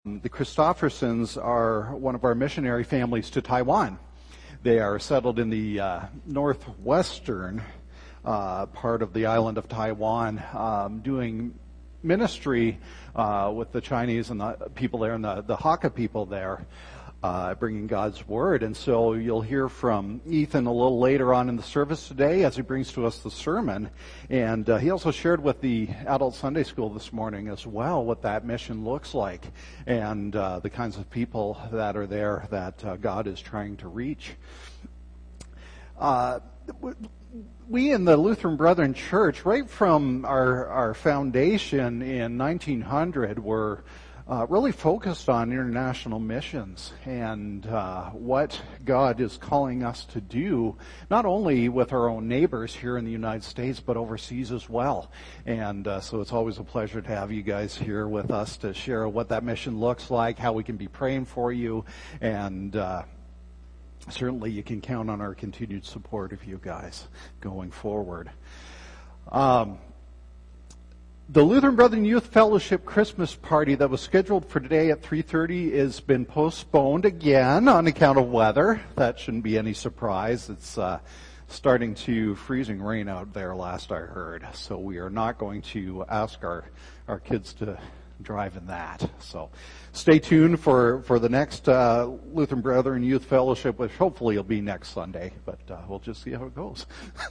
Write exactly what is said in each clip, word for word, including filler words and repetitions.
The Christoffersons are one of our missionary families to Taiwan. They are settled in the uh, northwestern uh, part of the island of Taiwan, um, doing ministry uh, with the Chinese and the people there and the, the Hakka people there, uh, bringing God's Word. And so you'll hear from Ethan a little later on in the service today as he brings to us the sermon. And uh, he also shared with the adult Sunday school this morning as well what that mission looks like and uh, the kinds of people that are there that uh, God is trying to reach. Uh, we in the Lutheran Brethren Church, right from our, our foundation in nineteen hundred, were Uh, really focused on international missions and uh, what God is calling us to do, not only with our own neighbors here in the United States, but overseas as well. And uh, so it's always a pleasure to have you guys here with us to share what that mission looks like, how we can be praying for you, and uh, certainly you can count on our continued support of you guys going forward. Um, The Lutheran Brethren Youth Fellowship Christmas party that was scheduled for today at three thirty has been postponed again on account of weather. That shouldn't be any surprise. It's uh, starting to freezing rain out there last I heard. So we are not going to ask our, our kids to drive in that. So stay tuned for, for the next uh, Lutheran Brethren Youth Fellowship, which hopefully will be next Sunday. But uh, we'll just see how it goes.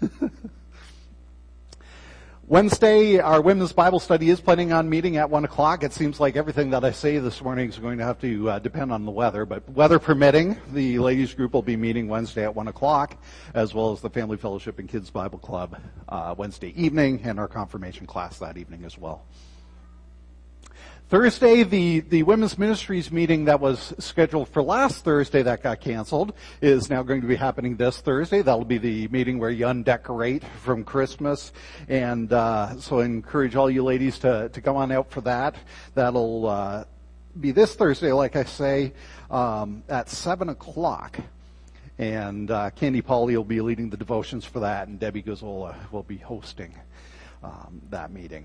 Wednesday, our women's Bible study is planning on meeting at one o'clock. It seems like everything that I say this morning is going to have to uh, depend on the weather, but weather permitting, the ladies group will be meeting Wednesday at one o'clock, as well as the Family Fellowship and Kids Bible Club uh, Wednesday evening, and our confirmation class that evening as well. Thursday, the, the women's ministries meeting that was scheduled for last Thursday that got canceled is now going to be happening this Thursday. That'll be the meeting where you undecorate from Christmas. And uh, so I encourage all you ladies to, to come on out for that. That'll uh, be this Thursday, like I say, um, at seven o'clock. And uh, Candy Polly will be leading the devotions for that, and Debbie Gazzola will be hosting um, that meeting.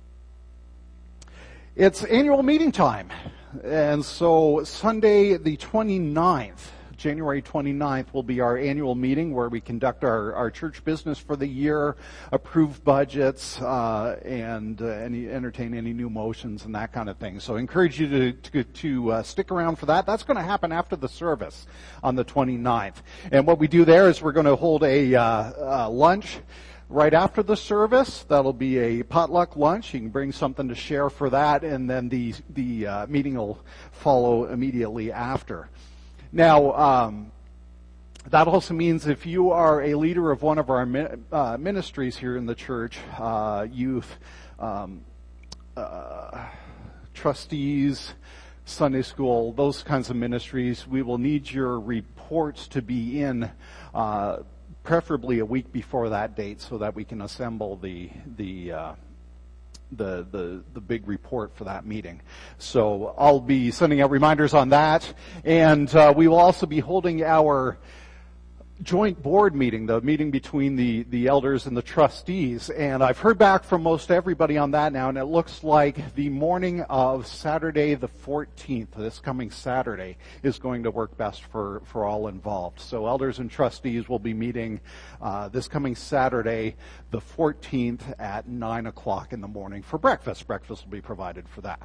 It's annual meeting time, and so Sunday the twenty-ninth, January twenty-ninth, will be our annual meeting where we conduct our, our church business for the year, approve budgets, uh, and uh, any, entertain any new motions and that kind of thing. So I encourage you to, to, to uh, stick around for that. That's going to happen after the service on the twenty-ninth. And what we do there is we're going to hold a uh, uh, lunch right after the service. That'll be a potluck lunch. You can bring something to share for that, and then the the uh, meeting will follow immediately after. Now, um, that also means if you are a leader of one of our uh, ministries here in the church, uh, youth, um, uh, trustees, Sunday school, those kinds of ministries, we will need your reports to be in uh preferably a week before that date, so that we can assemble the the uh, the the the big report for that meeting. So I'll be sending out reminders on that, and uh, we will also be holding our joint board meeting, the meeting between the, the elders and the trustees. And I've heard back from most everybody on that now, and it looks like the morning of Saturday the fourteenth, this coming Saturday, is going to work best for, for all involved. So elders and trustees will be meeting uh, this coming Saturday the fourteenth at nine o'clock in the morning for breakfast. Breakfast will be provided for that.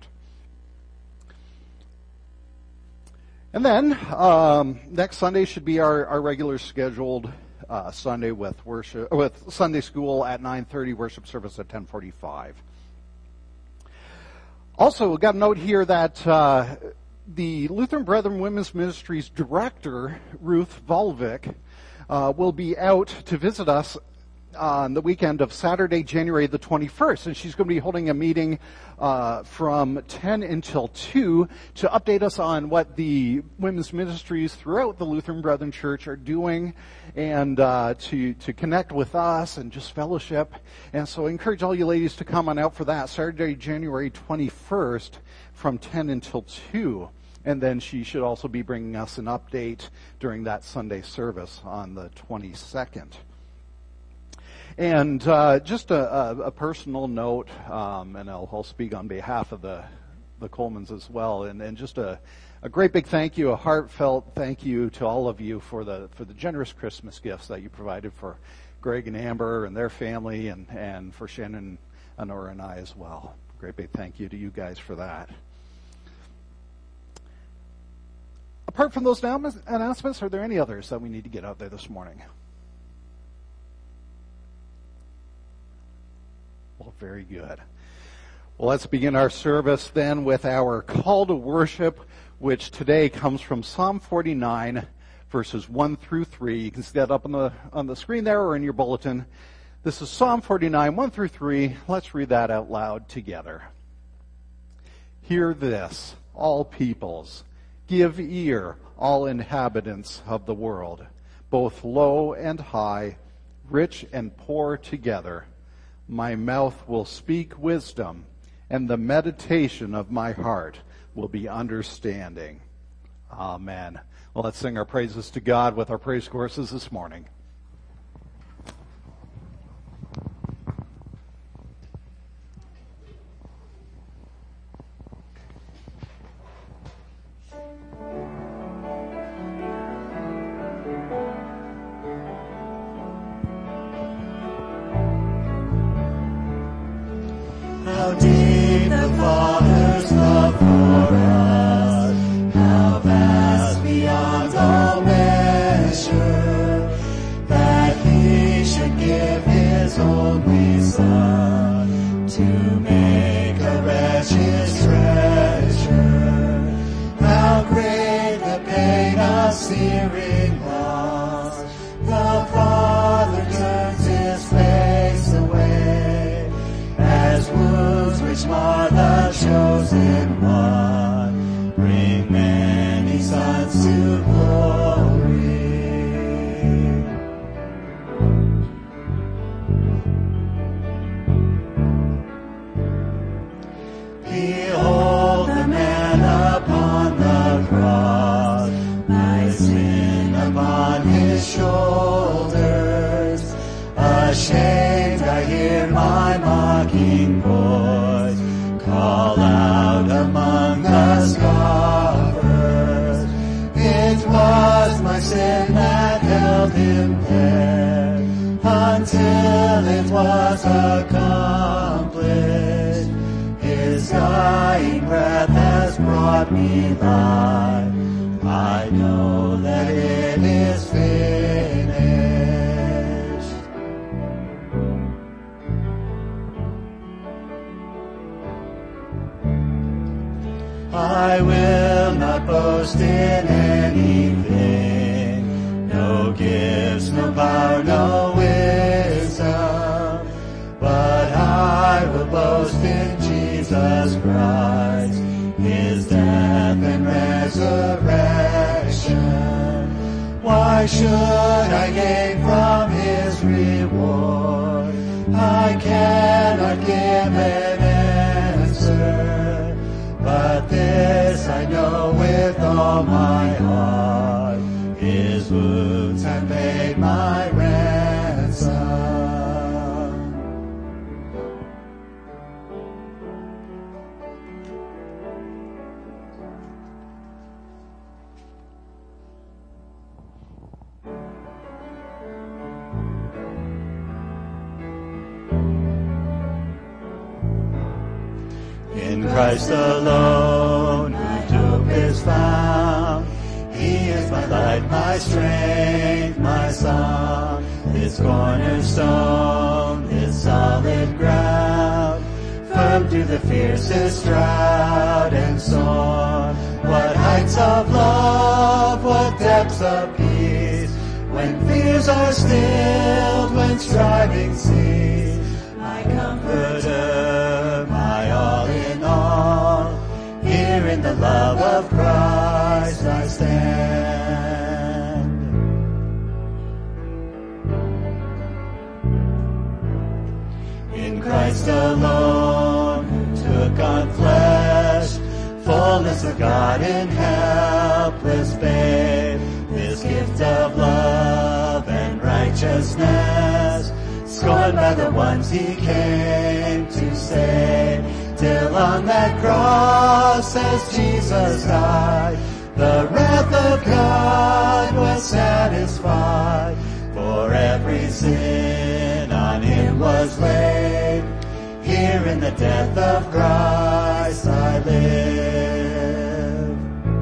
And then um, next Sunday should be our, our regular scheduled uh, Sunday with worship, with Sunday school at nine thirty, worship service at ten forty-five. Also, we got a note here that uh, the Lutheran Brethren Women's Ministries director, Ruth Volvic, uh, will be out to visit us on the weekend of Saturday, January the twenty-first, and she's going to be holding a meeting uh, from ten until two to update us on what the women's ministries throughout the Lutheran Brethren Church are doing, and uh, to to connect with us and just fellowship. And so I encourage all you ladies to come on out for that, Saturday, January twenty-first, from ten until two. And then she should also be bringing us an update during that Sunday service on the twenty-second. And uh, just a, a, a personal note, um, and I'll, I'll speak on behalf of the the Colemans as well. And, and just a, a great big thank you, a heartfelt thank you to all of you for the for the generous Christmas gifts that you provided for Greg and Amber and their family, and, and for Shannon, Honora, and I as well. Great big thank you to you guys for that. Apart from those announcements, are there any others that we need to get out there this morning? Well, very good. Well, let's begin our service then with our call to worship, which today comes from Psalm forty-nine, verses one through three. You can see that up on the on the screen there or in your bulletin. This is Psalm forty-nine, one through three. Let's read that out loud together. Hear this, all peoples. Give ear, all inhabitants of the world, both low and high, rich and poor together. My mouth will speak wisdom, and the meditation of my heart will be understanding. Amen. Well, let's sing our praises to God with our praise choruses this morning. How deep the Father's love for us, how vast beyond all measure, that He should give His only Son to make a wretch His treasure. How great the pain of searing loss, the Father turns His face away, as wounds which mar the chosen one bring many sons to glory. Behold the man upon the cross, my sin upon His shoulders. Ashamed I hear my mocking voice call out among the scoffers. It was my sin that held Him there until it was accomplished. His dying breath has brought me life. I know that it is finished. I will not boast in anything, no gifts, no power, no wisdom, but I will boast in Jesus Christ, His death and resurrection. Why should I gain from His reward? I cannot give an answer, but this I know with all my heart, His wounds have paid my ransom. In Christ alone, whose hope is found, He is my light, my strength, my song, this cornerstone, this solid ground, firm through the fiercest drought and storm. What heights of love, what depths of peace, when fears are stilled, when striving cease. My comforter, my all in all, here in the love of Christ I stand. In Christ alone, who took on flesh, fullness of God in helpless babe, this gift of love and righteousness, scorned by the ones He came to save. till on that cross as Jesus died, the wrath of God was satisfied. For every sin on him was laid. Here in the death of Christ I live.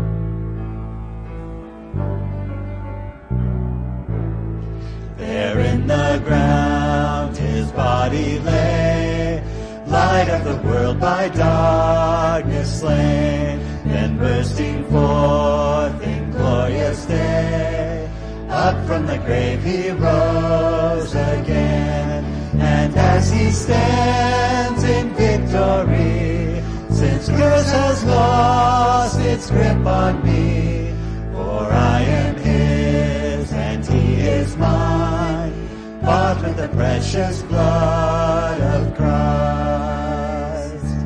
There in the ground his body lay, light of the world by darkness slain, then bursting forth in glorious day, up from the grave he rose again. And as he stands in victory, since curse has lost its grip on me, for I am his and he is mine, bought with the precious blood of Christ.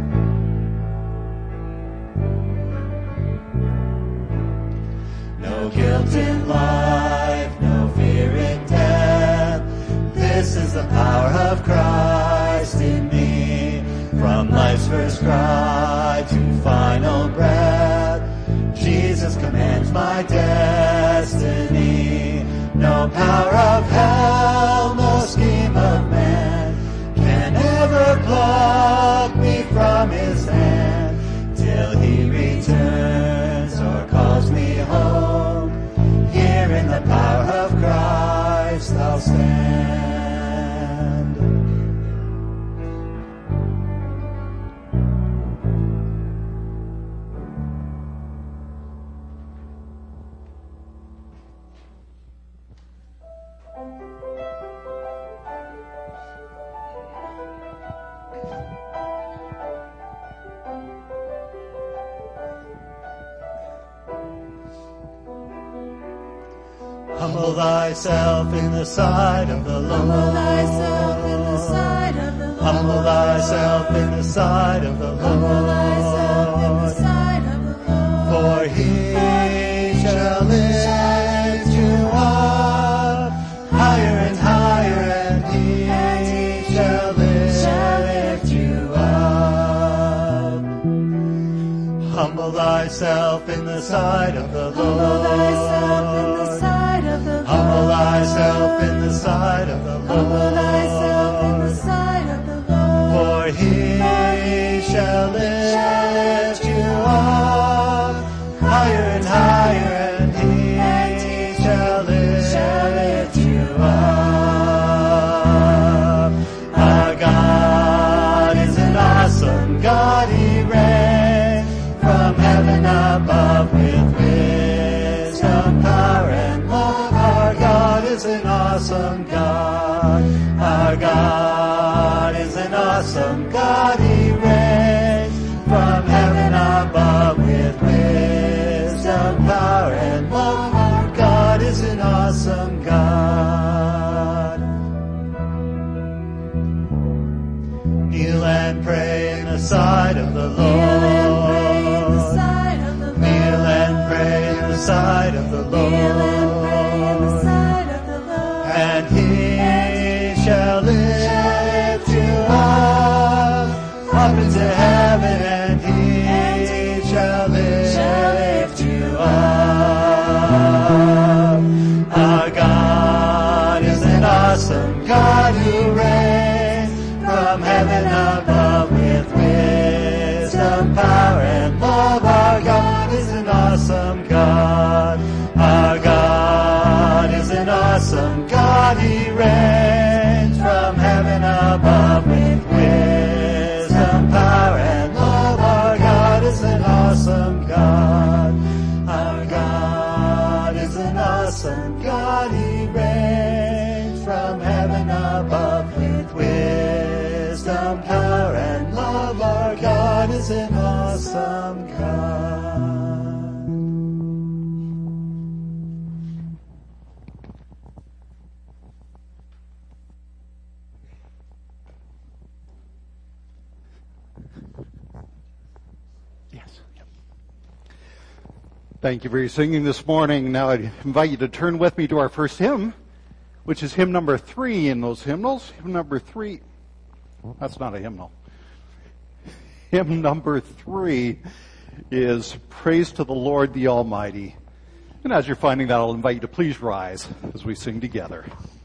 No guilt in life, no fear in death, this is the power of Christ in me. From life's first cry to final breath, Jesus commands my destiny. No power of hell, no scheme of man can ever pluck me from his hand, till he returns or calls me home. Here in the power of Christ I'll stand. Humble thyself in the sight of the Lord. Humble thyself in the sight of the Lord. Humble thyself in the sight of the Humble thyself in the Lord. sight of the Lord. For he shall lift you up higher and higher, and he shall lift you up. Humble thyself in the sight of the Humble thyself in the Lord. sight of the Lord. Humble thyself in the sight of the Humble thyself in the Lord. sight of the Lord. For he shall lift you up higher and higher, and he shall lift you up. Our God is an awesome God, he reigns from heaven above with wisdom, power, and love. Our God is an awesome God. Our God is an awesome God, he reigns from heaven above with wisdom, power, and love. Our God is an awesome God. Kneel and pray in the sight of the Lord. Kneel and pray in the sight of the Lord. Kneel and pray in the sight of the Lord. Kneel and pray in the sight of the Lord. And he shall lift you up, up into heaven, and he shall lift you up. Our God is an awesome God who reigns from heaven above with wisdom, power, and love. Our God is an awesome God. Our God is an awesome God. He reigns from heaven above with wisdom, power, and love. Our God is an awesome God. Our God is an awesome God. He reigns from heaven above with wisdom, power, and love. Our God is an awesome God. Yes. Yep. Thank you for your singing this morning. Now I invite you to turn with me to our first hymn, which is hymn number three in those hymnals. Hymn number three. That's not a hymnal. Hymn number three is Praise to the Lord the Almighty. And as you're finding that, I'll invite you to please rise as we sing together.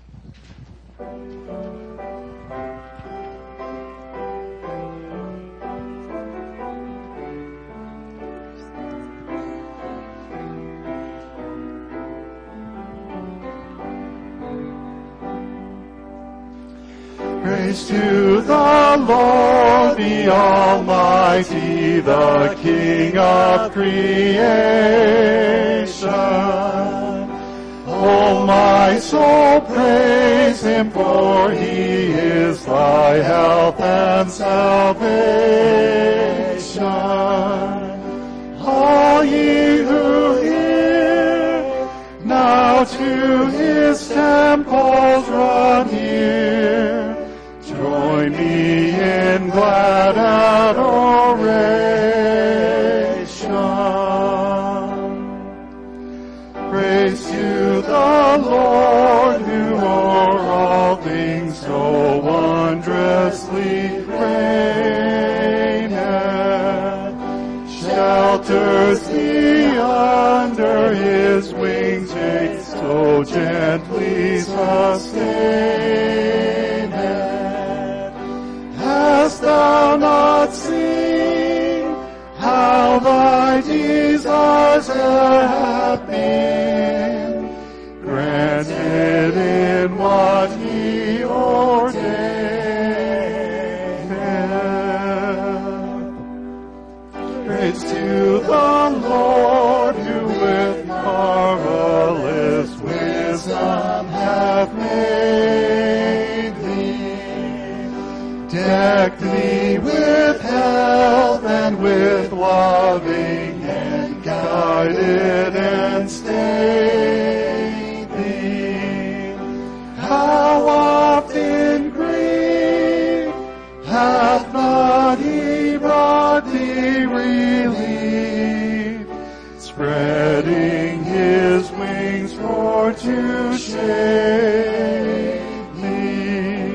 Praise to the Lord, the Almighty, the King of creation. O my soul, praise Him, for He is thy health and salvation. All ye who hear, now to His temples run near. Join me in glad adoration. Praise to the Lord, who o'er all things so wondrously reigneth. Shelters thee under His wings, yea, so gently sustaineth. Hast thou not seen how thy desires have been granted in what He ordained? Praise to the Lord, who with marvelous wisdom hath made thee. Decked thee with health and with loving hand, guided and stayed thee. How oft in grief hath not He brought thee relief, spreading His wings for to shade thee.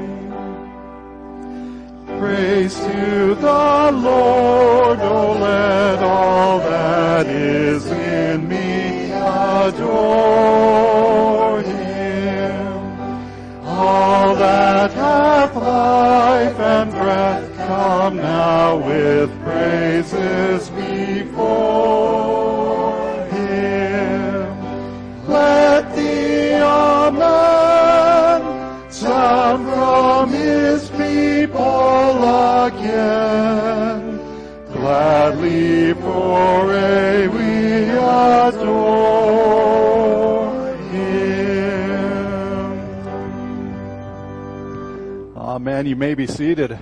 Praise to the Lord, oh let all that is in me adore Him. All that hath life and breath, come now with praises before Him. Let the Amen sound from His people again. Gladly for aye we adore Him. Amen. You may be seated.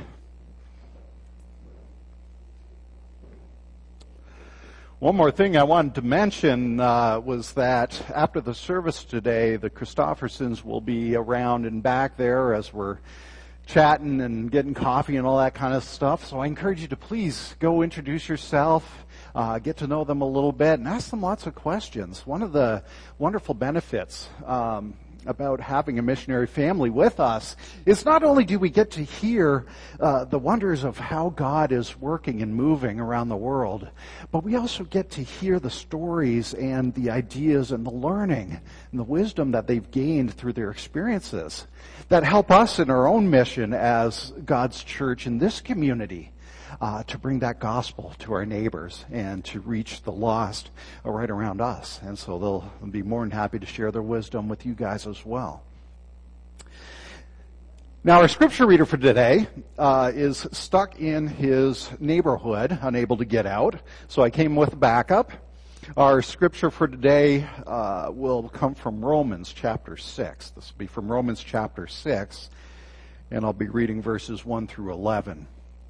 One more thing I wanted to mention uh, was that after the service today, the Christoffersons will be around and back there as we're chatting and getting coffee and all that kind of stuff. So I encourage you to please go introduce yourself, uh, get to know them a little bit, and ask them lots of questions. One of the wonderful benefits um, about having a missionary family with us is not only do we get to hear uh, the wonders of how God is working and moving around the world, but we also get to hear the stories and the ideas and the learning and the wisdom that they've gained through their experiences that help us in our own mission as God's church in this community. Uh, to bring that gospel to our neighbors and to reach the lost right around us. And so they'll be more than happy to share their wisdom with you guys as well. Now, our scripture reader for today uh, is stuck in his neighborhood, unable to get out. So I came with backup. Our scripture for today uh, will come from Romans chapter six. This will be from Romans chapter six, and I'll be reading verses one through eleven.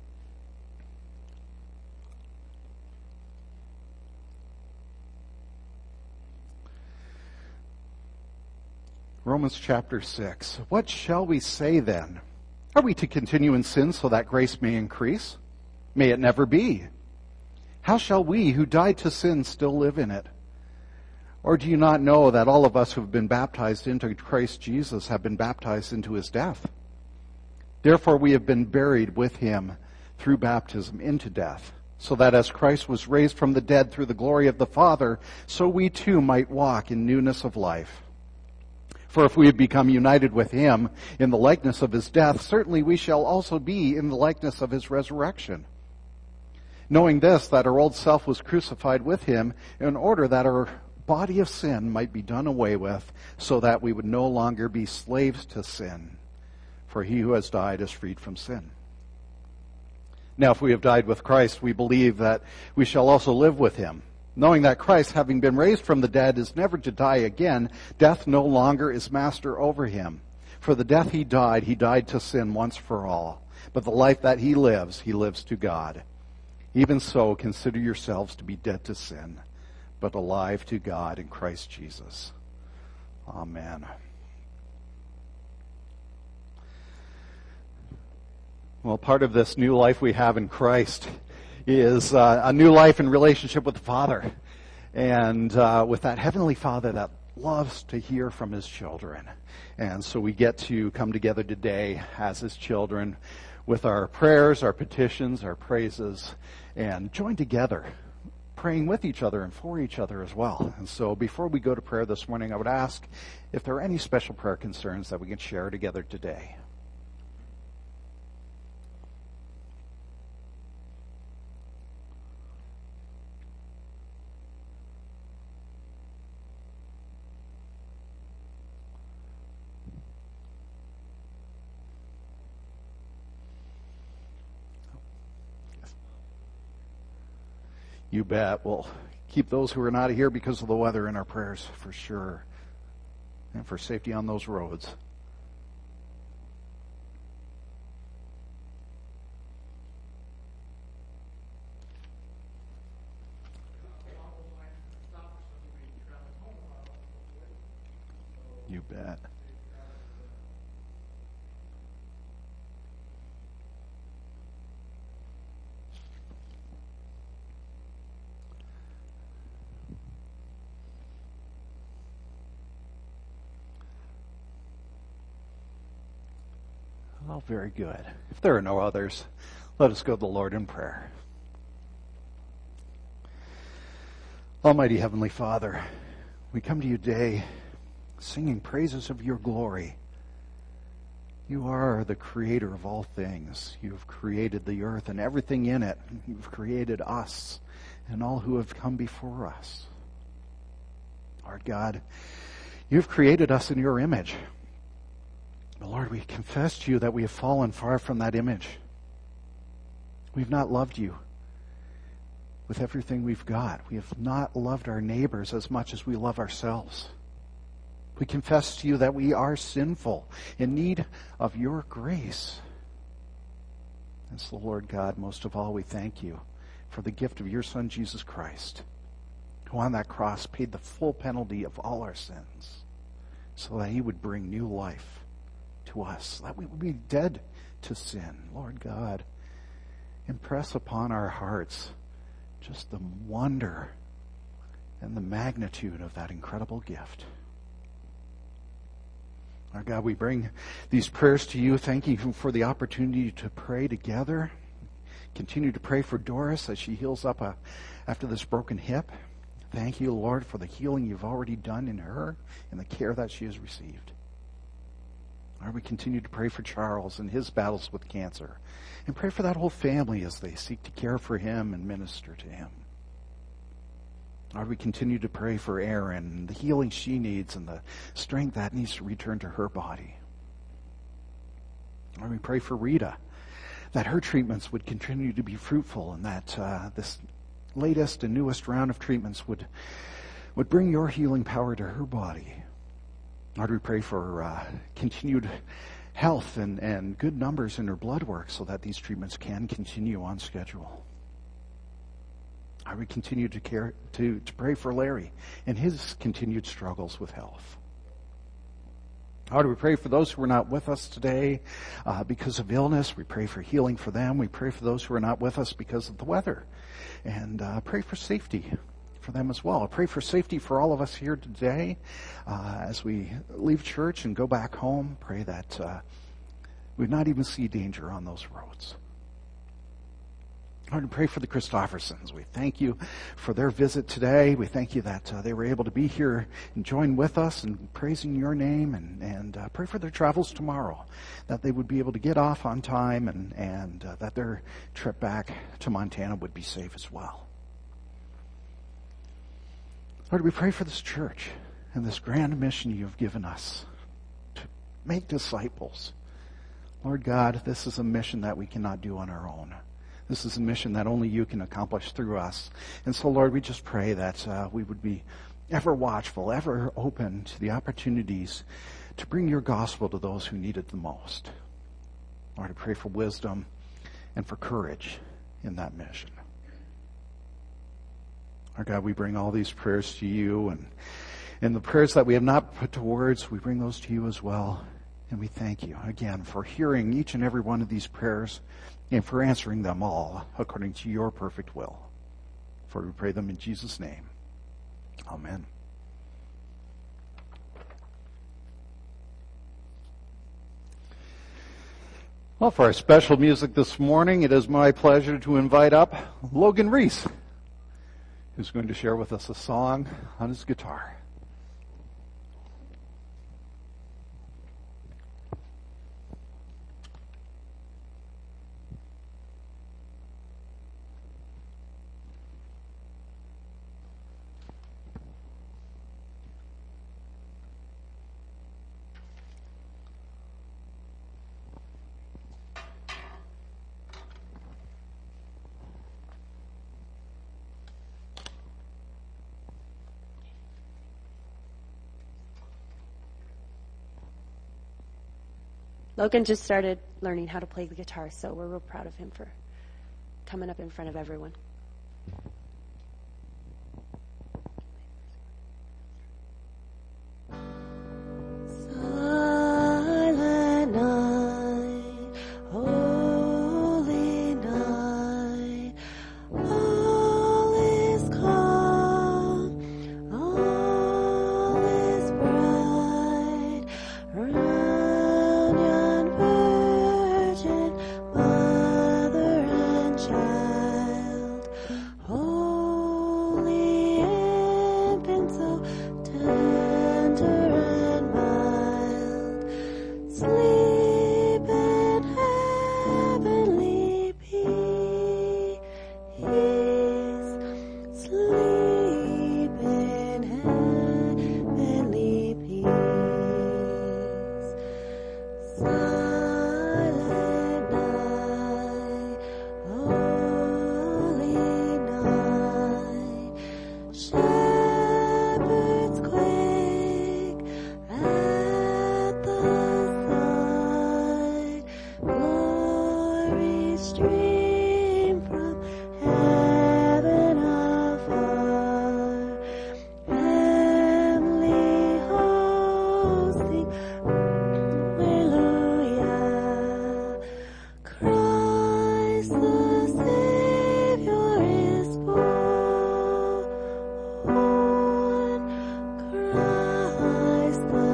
Romans chapter six. What shall we say then? Are we to continue in sin so that grace may increase? May it never be. How shall we who died to sin still live in it? Or do you not know that all of us who have been baptized into Christ Jesus have been baptized into His death? Therefore we have been buried with Him through baptism into death, so that as Christ was raised from the dead through the glory of the Father, so we too might walk in newness of life. For if we have become united with him in the likeness of his death, certainly we shall also be in the likeness of his resurrection. Knowing this, that our old self was crucified with him in order that our body of sin might be done away with, so that we would no longer be slaves to sin. For he who has died is freed from sin. Now, if we have died with Christ, we believe that we shall also live with him. Knowing that Christ, having been raised from the dead, is never to die again, death no longer is master over him. For the death he died, he died to sin once for all. But the life that he lives, he lives to God. Even so, consider yourselves to be dead to sin, but alive to God in Christ Jesus. Amen. Well, part of this new life we have in Christ is uh, a new life in relationship with the Father. And uh, with that Heavenly Father that loves to hear from his children. And so we get to come together today as his children with our prayers, our petitions, our praises, and join together, praying with each other and for each other as well. And so before we go to prayer this morning, I would ask if there are any special prayer concerns that we can share together today. You bet. We'll keep those who are not here because of the weather in our prayers for sure. And for safety on those roads. You bet. Oh, very good. If there are no others, let us go to the Lord in prayer. Almighty Heavenly Father, we come to you today singing praises of your glory. You are the creator of all things. You have created the earth and everything in it. You've created us and all who have come before us. Lord God, you've created us in your image. Lord, we confess to you that we have fallen far from that image. We've not loved you with everything we've got. We have not loved our neighbors as much as we love ourselves. We confess to you that we are sinful, in need of your grace. And so, Lord God, most of all, we thank you for the gift of your Son, Jesus Christ, who on that cross paid the full penalty of all our sins, so that he would bring new life to us, that we would be dead to sin. Lord God, impress upon our hearts just the wonder and the magnitude of that incredible gift. Our God, we bring these prayers to you. Thank you for the opportunity to pray together. Continue to pray for Doris as she heals up a, after this broken hip. Thank you, Lord, for the healing you've already done in her and the care that she has received. Lord, we continue to pray for Charles and his battles with cancer. And pray for that whole family as they seek to care for him and minister to him. Lord, we continue to pray for Erin and the healing she needs and the strength that needs to return to her body. Lord, we pray for Rita, that her treatments would continue to be fruitful and that uh, this latest and newest round of treatments would, would bring your healing power to her body. Lord, we pray for uh, continued health and, and good numbers in her blood work so that these treatments can continue on schedule. Lord, we continue to care to, to pray for Larry and his continued struggles with health. Lord, we pray for those who are not with us today uh, because of illness. We pray for healing for them. We pray for those who are not with us because of the weather. And uh, pray for safety for them as well. I pray for safety for all of us here today uh, as we leave church and go back home. Pray that uh, we not even see danger on those roads. Lord, we pray for the Christoffersons. We thank you for their visit today. We thank you that uh, they were able to be here and join with us in praising your name, and, and uh, pray for their travels tomorrow, that they would be able to get off on time, and, and uh, that their trip back to Montana would be safe as well. Lord, we pray for this church and this grand mission you've given us to make disciples. Lord God, this is a mission that we cannot do on our own. This is a mission that only you can accomplish through us. And so, Lord, we just pray that uh, we would be ever watchful, ever open to the opportunities to bring your gospel to those who need it the most. Lord, I pray for wisdom and for courage in that mission. Our God, we bring all these prayers to you, and, and the prayers that we have not put to words, we bring those to you as well. And we thank you again for hearing each and every one of these prayers, and for answering them all according to your perfect will. For we pray them in Jesus' name. Amen. Well, for our special music this morning, it is my pleasure to invite up Logan Reese, who's going to share with us a song on his guitar. Logan just started learning how to play the guitar, so we're real proud of him for coming up in front of everyone. Silent night, holy night, all is calm, all is bright, round yon virgin mother and child, holy infant, so tender and mild, sleep in heavenly peace, sleep in heavenly peace. Silent night, holy night, shepherds quake at the sight, glory stream from heaven afar, heavenly hosts sing Hallelujah. Christ the Savior is born. Christ the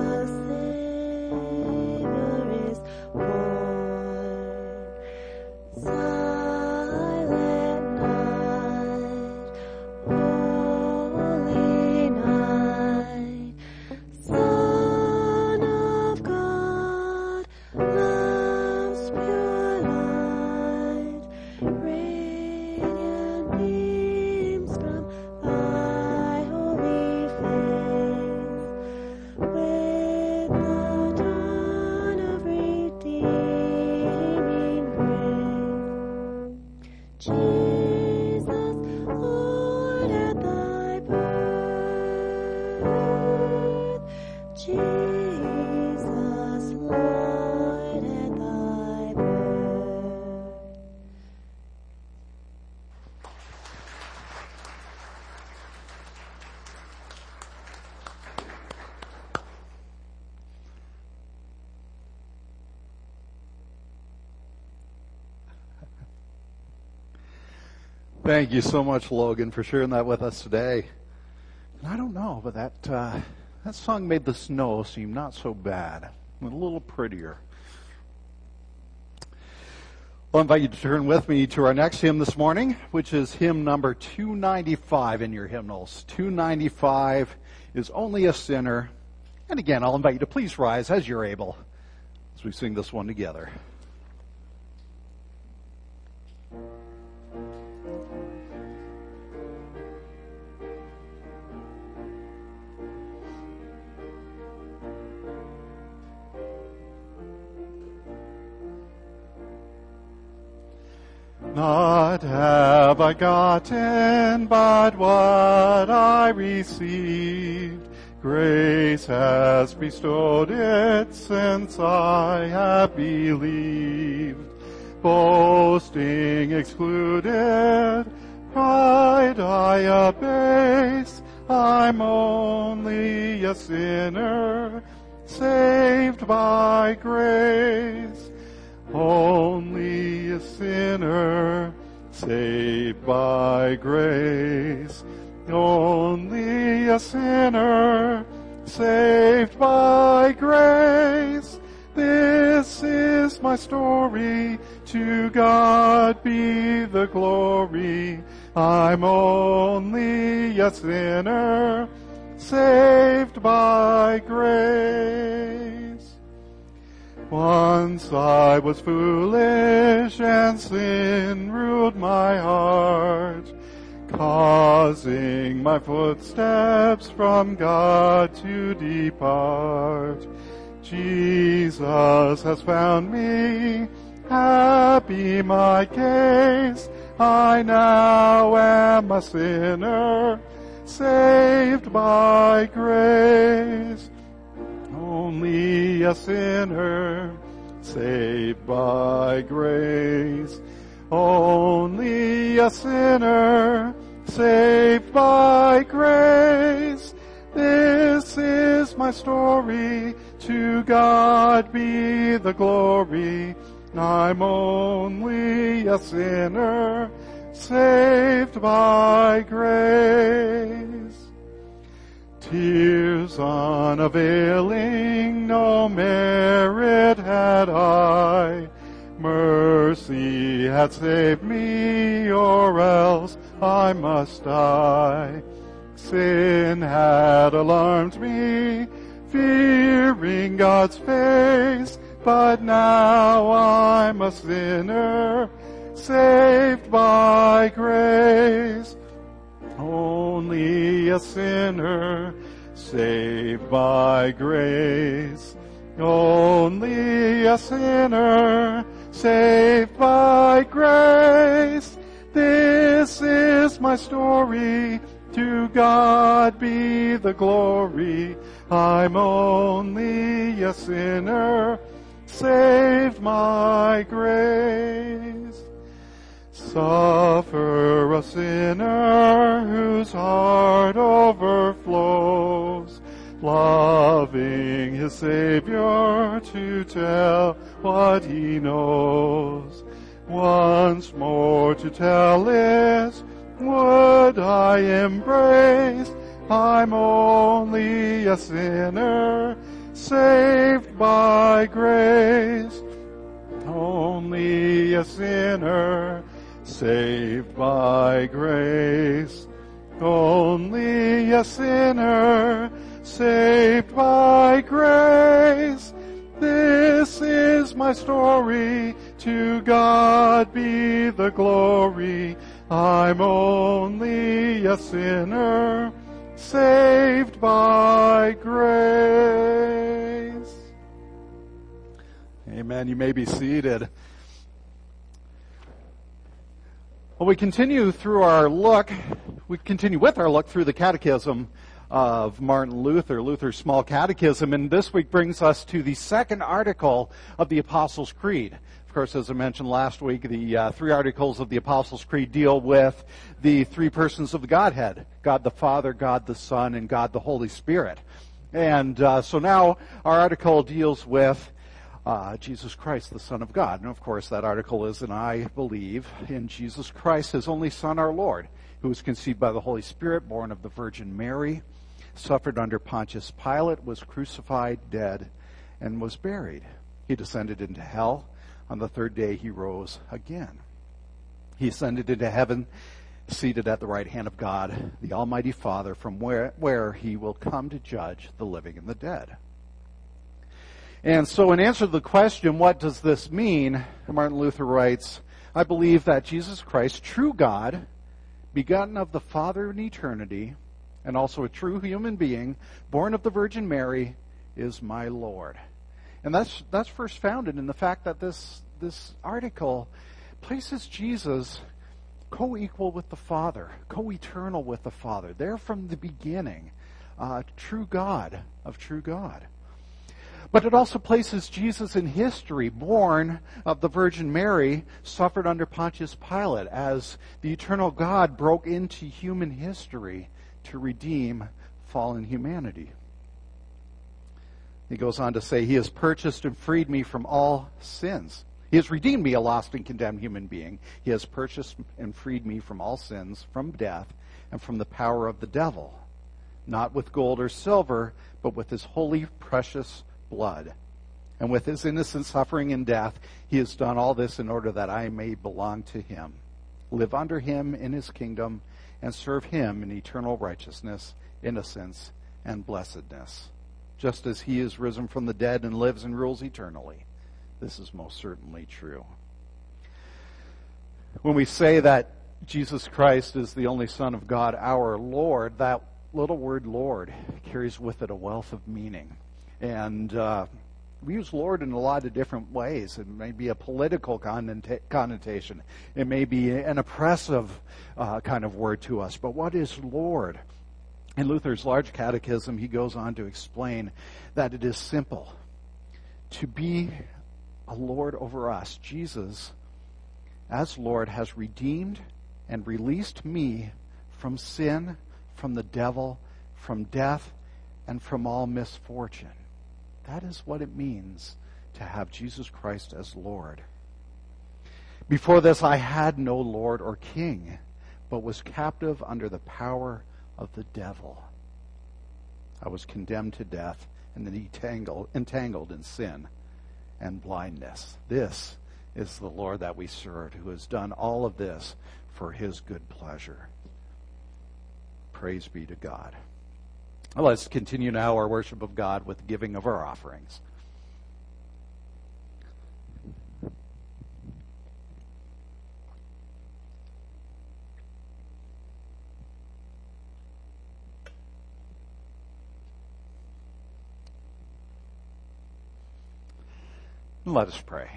Savior is born. Silent night, holy night, Son of God, love's pure light, radiant beams from thy holy face, with the dawn of redeeming grace. Jesus, Lord, at thy birth, Jesus, Lord, at thy birth. Thank you so much, Logan, for sharing that with us today. And I don't know, but that uh, that song made the snow seem not so bad, a little prettier. I'll invite you to turn with me to our next hymn this morning, which is hymn number two ninety-five in your hymnals. two ninety-five is Only a Sinner. And again, I'll invite you to please rise as you're able as we sing this one together. Not have I gotten but what I received. Grace has bestowed it since I have believed. Boasting excluded, pride I abase. I'm only a sinner, saved by grace. Only a sinner, saved by grace. Only a sinner, saved by grace. This is my story, to God be the glory. I'm only a sinner, saved by grace. Once I was foolish and sin ruled my heart, causing my footsteps from God to depart. Jesus has found me, happy my case. I now am a sinner, saved by grace. Only a sinner, saved by grace. Only a sinner, saved by grace. This is my story, to God be the glory. I'm only a sinner, saved by grace. Tears unavailing, no merit had I. Mercy had saved me, or else I must die. Sin had alarmed me, fearing God's face, but now I'm a sinner, saved by grace. Only a sinner, saved by grace. Only a sinner, saved by grace. This is my story, to God be the glory. I'm only a sinner, saved by grace. Suffer a sinner whose heart overflows, loving his Savior to tell what he knows. Once more to tell this, would I embrace, I'm only a sinner, saved by grace. Only a sinner, saved by grace. Only a sinner, saved by grace. This is my story, to God be the glory. I'm only a sinner, saved by grace. Amen. You may be seated. Well, we continue through our look, we continue with our look through the Catechism of Martin Luther, Luther's Small Catechism, and this week brings us to the second article of the Apostles' Creed. Of course, as I mentioned last week, the uh, three articles of the Apostles' Creed deal with the three persons of the Godhead, God the Father, God the Son, and God the Holy Spirit. And uh, so now our article deals with Uh, Jesus Christ, the Son of God. And of course, that article is, and I believe in Jesus Christ, his only Son, our Lord, who was conceived by the Holy Spirit, born of the Virgin Mary, suffered under Pontius Pilate, was crucified, dead, and was buried. He descended into hell. On the third day he rose again. He ascended into heaven, seated at the right hand of God, the Almighty Father, from where, where he will come to judge the living and the dead. And so in answer to the question, what does this mean? Martin Luther writes, I believe that Jesus Christ, true God, begotten of the Father in eternity, and also a true human being, born of the Virgin Mary, is my Lord. And that's that's first founded in the fact that this this article places Jesus co-equal with the Father, co-eternal with the Father. There from the beginning, uh, true God of true God. But it also places Jesus in history, born of the Virgin Mary, suffered under Pontius Pilate, as the eternal God broke into human history to redeem fallen humanity. He goes on to say, He has purchased and freed me from all sins. He has redeemed me, a lost and condemned human being. He has purchased and freed me from all sins, from death, and from the power of the devil. Not with gold or silver, but with His holy, precious blood. And with His innocent suffering and death, He has done all this in order that I may belong to Him, live under Him in His kingdom, and serve Him in eternal righteousness, innocence, and blessedness. Just as He is risen from the dead and lives and rules eternally. This is most certainly true. When we say that Jesus Christ is the only Son of God, our Lord, that little word Lord carries with it a wealth of meaning. And uh, we use Lord in a lot of different ways. It may be a political connota- connotation. It may be an oppressive uh, kind of word to us. But what is Lord? In Luther's Large Catechism, he goes on to explain that it is simple. To be a Lord over us, Jesus, as Lord, has redeemed and released me from sin, from the devil, from death, and from all misfortune. That is what it means to have Jesus Christ as Lord. Before this, I had no Lord or King, but was captive under the power of the devil. I was condemned to death and then entangled, entangled in sin and blindness. This is the Lord that we serve, who has done all of this for His good pleasure. Praise be to God. Well, let's continue now our worship of God with the giving of our offerings. Let us pray.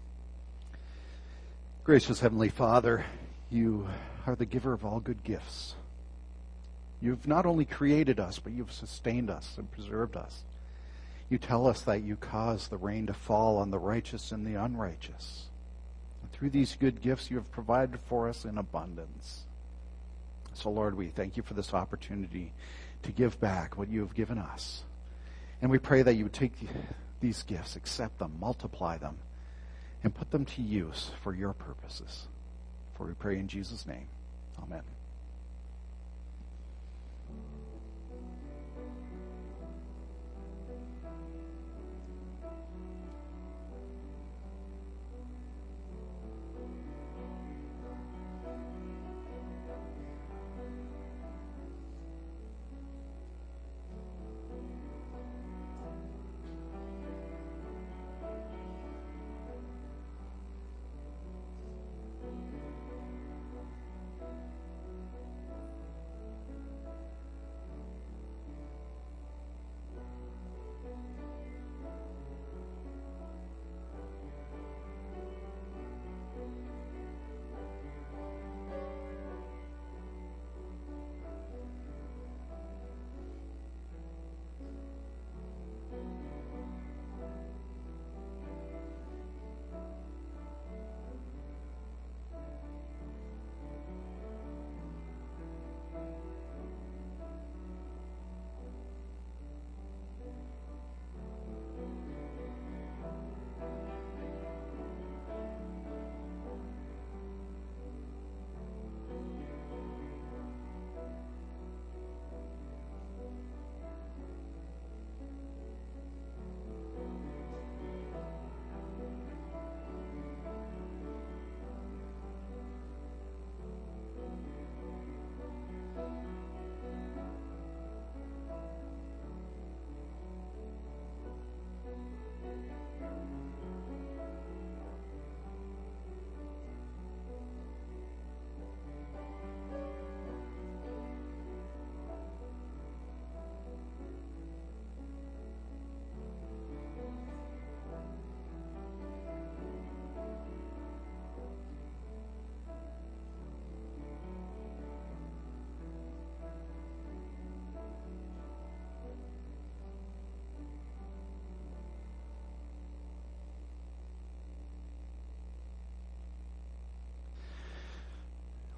Gracious Heavenly Father, You are the giver of all good gifts. You've not only created us, but You've sustained us and preserved us. You tell us that You cause the rain to fall on the righteous and the unrighteous. And through these good gifts, You have provided for us in abundance. So, Lord, we thank You for this opportunity to give back what You have given us. And we pray that You would take these gifts, accept them, multiply them, and put them to use for Your purposes. For we pray in Jesus' name. Amen.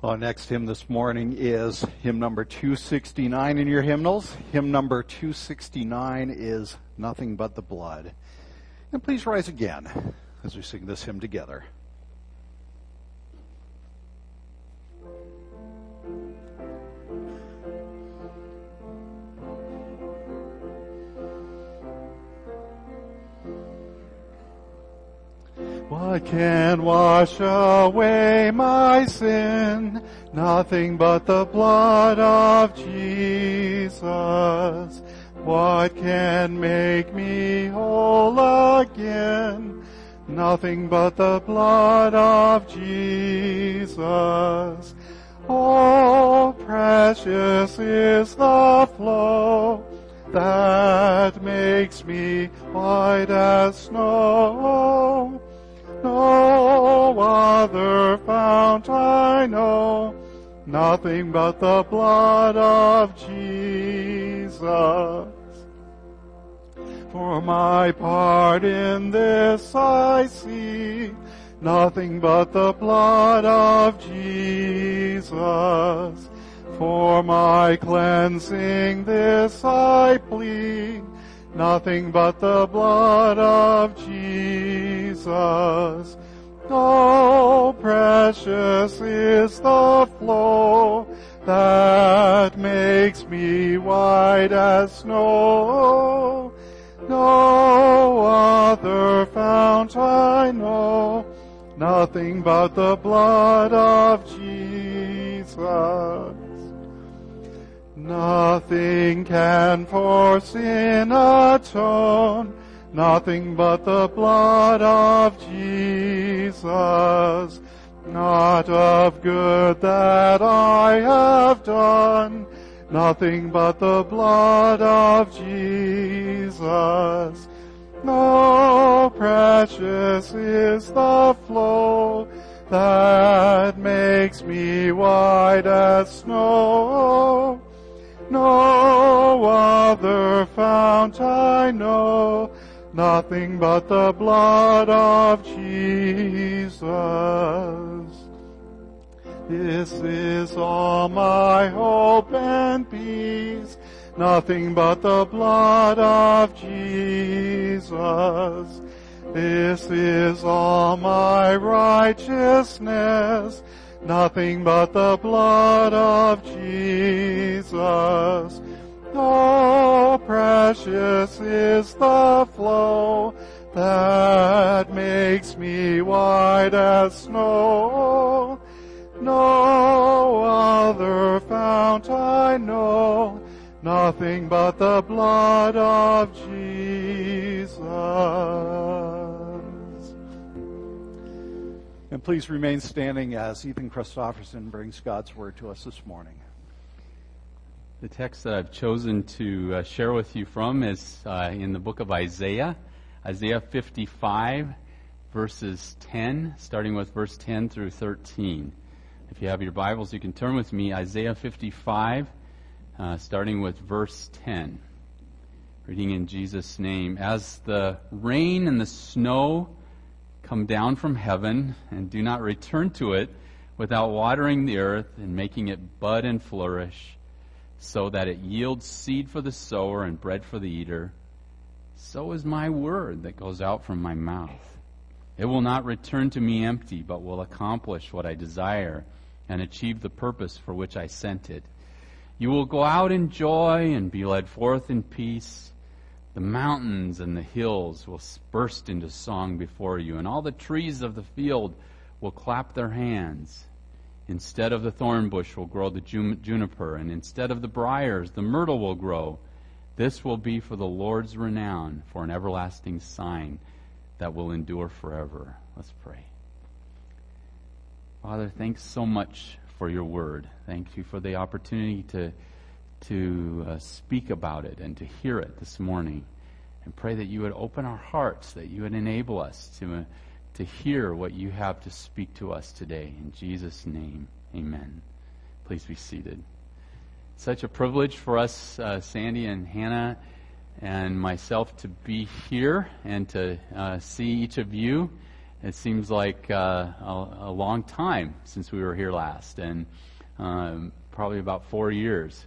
Our next hymn this morning is hymn number two sixty-nine in your hymnals. Hymn number two sixty-nine is Nothing But the Blood. And please rise again as we sing this hymn together. What can wash away my sin? Nothing but the blood of Jesus. What can make me whole again? Nothing but the blood of Jesus. Oh, precious is the flow that makes me white as snow. No other fount I know, nothing but the blood of Jesus. For my part in this I see, nothing but the blood of Jesus. For my cleansing this I plead, nothing but the blood of Jesus. Oh, precious is the flow that makes me white as snow. No other fount I know, nothing but the blood of Jesus. Nothing can for sin atone, nothing but the blood of Jesus. Not of good that I have done, nothing but the blood of Jesus. Oh, precious is the flow that makes me white as snow. No other fount I know, nothing but the blood of Jesus. This is all my hope and peace, nothing but the blood of Jesus. This is all my righteousness, nothing but the blood of Jesus. Oh, precious is the flow that makes me white as snow. No other fount I know, nothing but the blood of Jesus. And please remain standing as Ethan Christofferson brings God's word to us this morning. The text that I've chosen to uh, share with you from is uh, in the book of Isaiah, Isaiah fifty-five, verses ten, starting with verse ten through thirteen. If you have your Bibles, you can turn with me, Isaiah fifty-five, uh, starting with verse ten. Reading in Jesus' name. As the rain and the snow come down from heaven and do not return to it without watering the earth and making it bud and flourish, so that it yields seed for the sower and bread for the eater, so is my word that goes out from my mouth. It will not return to me empty, but will accomplish what I desire and achieve the purpose for which I sent it. You will go out in joy and be led forth in peace. The mountains and the hills will burst into song before you, and all the trees of the field will clap their hands. Instead of the thorn bush will grow the juniper, and instead of the briars, the myrtle will grow. This will be for the Lord's renown, for an everlasting sign that will endure forever. Let's pray. Father, thanks so much for your word. Thank you for the opportunity to to uh, speak about it and to hear it this morning. And pray that you would open our hearts, that you would enable us to uh, to hear what you have to speak to us today. In Jesus' name, amen. Please be seated. Such a privilege for us, uh, Sandy and Hannah and myself, to be here and to uh, see each of you it seems like uh, a, a long time since we were here last, and um, probably about four years.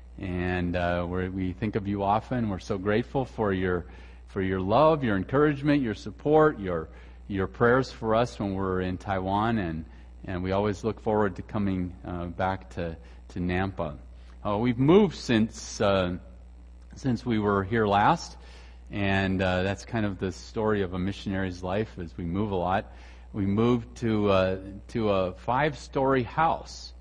And uh, we're, we think of you often. We're so grateful for your for your love, your encouragement, your support, your your prayers for us when we're in Taiwan, and and we always look forward to coming uh, back to to Nampa. Uh, we've moved since uh, since we were here last, and uh, that's kind of the story of a missionary's life. As we move a lot, we moved to uh, to a five-story house,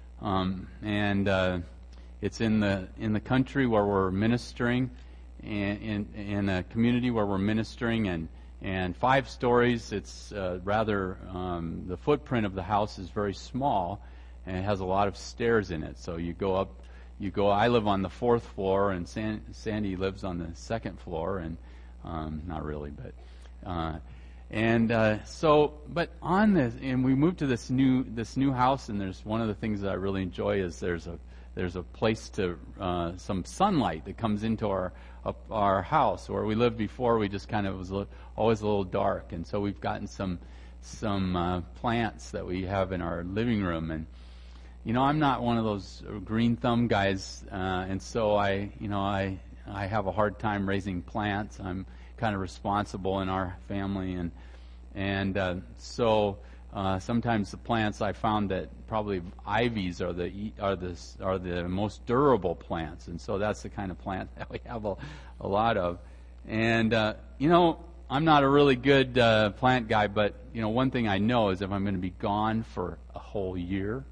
um, and uh, it's in the in the country where we're ministering, and in in a community where we're ministering, and. And five stories, it's uh, rather, um, the footprint of the house is very small, and it has a lot of stairs in it. So you go up, you go, I live on the fourth floor, and San, Sandy lives on the second floor, and um, not really, but, uh, and uh, so, but on this, and we moved to this new, this new house, and there's one of the things that I really enjoy is there's a, there's a place to, uh, some sunlight that comes into our, up our house. Where we lived before, we just kind of was a little, always a little dark, and so we've gotten some some uh, plants that we have in our living room. And you know, I'm not one of those green thumb guys, uh, and so I, you know, I I have a hard time raising plants. I'm kind of responsible in our family, and and uh, so. Uh, sometimes the plants, I found that probably ivies are the are the are the most durable plants, and so that's the kind of plant that we have a, a lot of. And uh, you know, I'm not a really good uh, plant guy, but you know, one thing I know is if I'm going to be gone for a whole year,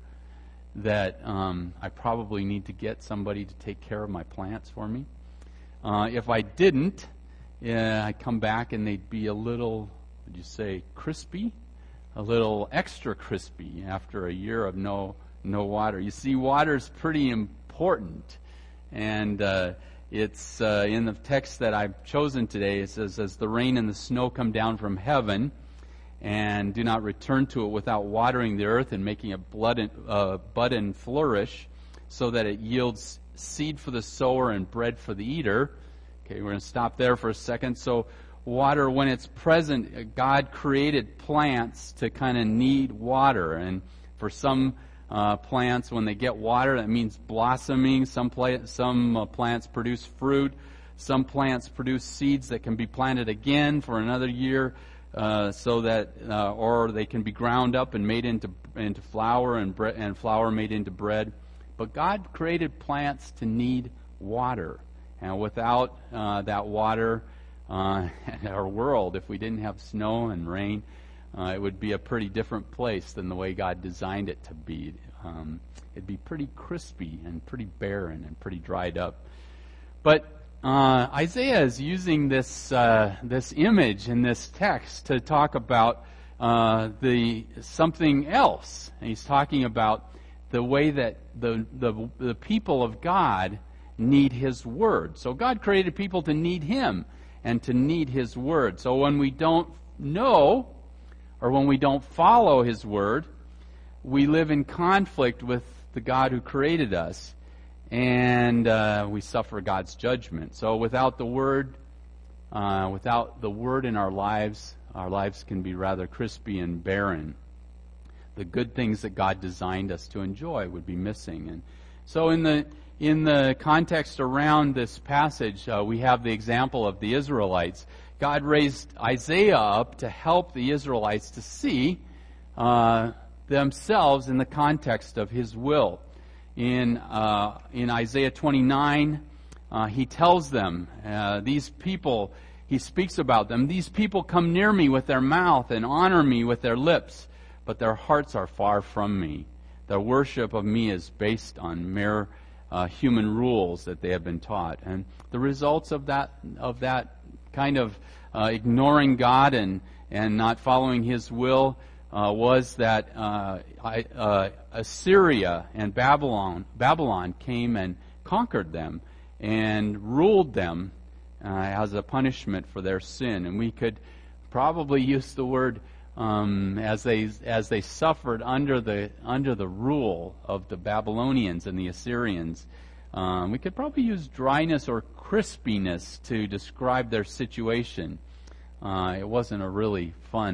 that um, I probably need to get somebody to take care of my plants for me. Uh, if I didn't, yeah, I'd come back and they'd be a little, would you say, crispy? A little extra crispy after a year of no no water. You see, water's pretty important, and uh, it's uh, in the text that I've chosen today. It says, "As the rain and the snow come down from heaven, and do not return to it without watering the earth and making it blood and, uh, bud and flourish, so that it yields seed for the sower and bread for the eater." Okay, we're going to stop there for a second. So. Water, when it's present, God created plants to kind of need water. And for some uh, plants, when they get water, that means blossoming. Some, pla- some uh, plants produce fruit. Some plants produce seeds that can be planted again for another year, uh, so that, uh, or they can be ground up and made into into flour, and bre- and flour made into bread. But God created plants to need water, and without uh, that water. Uh, our world, if we didn't have snow and rain, uh, it would be a pretty different place than the way God designed it to be. Um, it'd be pretty crispy and pretty barren and pretty dried up. But uh, Isaiah is using this uh, this image in this text to talk about uh, the something else. And he's talking about the way that the the the people of God need His Word. So God created people to need Him and to need His Word. So when we don't know, or when we don't follow His Word, we live in conflict with the God who created us, and uh, we suffer God's judgment. So without the Word, uh, without the Word in our lives, our lives can be rather crispy and barren. The good things that God designed us to enjoy would be missing. And so in the In the context around this passage, uh, we have the example of the Israelites. God raised Isaiah up to help the Israelites to see uh, themselves in the context of His will. In uh, in Isaiah twenty-nine, uh, He tells them, uh, these people, He speaks about them, these people come near me with their mouth and honor me with their lips, but their hearts are far from me. Their worship of me is based on mere Uh, human rules that they have been taught, and the results of that of that kind of uh, ignoring God and and not following His will uh, was that uh, I, uh, Assyria and Babylon Babylon came and conquered them and ruled them uh, as a punishment for their sin. And we could probably use the word Um, as they as they suffered under the under the rule of the Babylonians and the Assyrians, um, we could probably use dryness or crispiness to describe their situation. Uh, it wasn't a really fun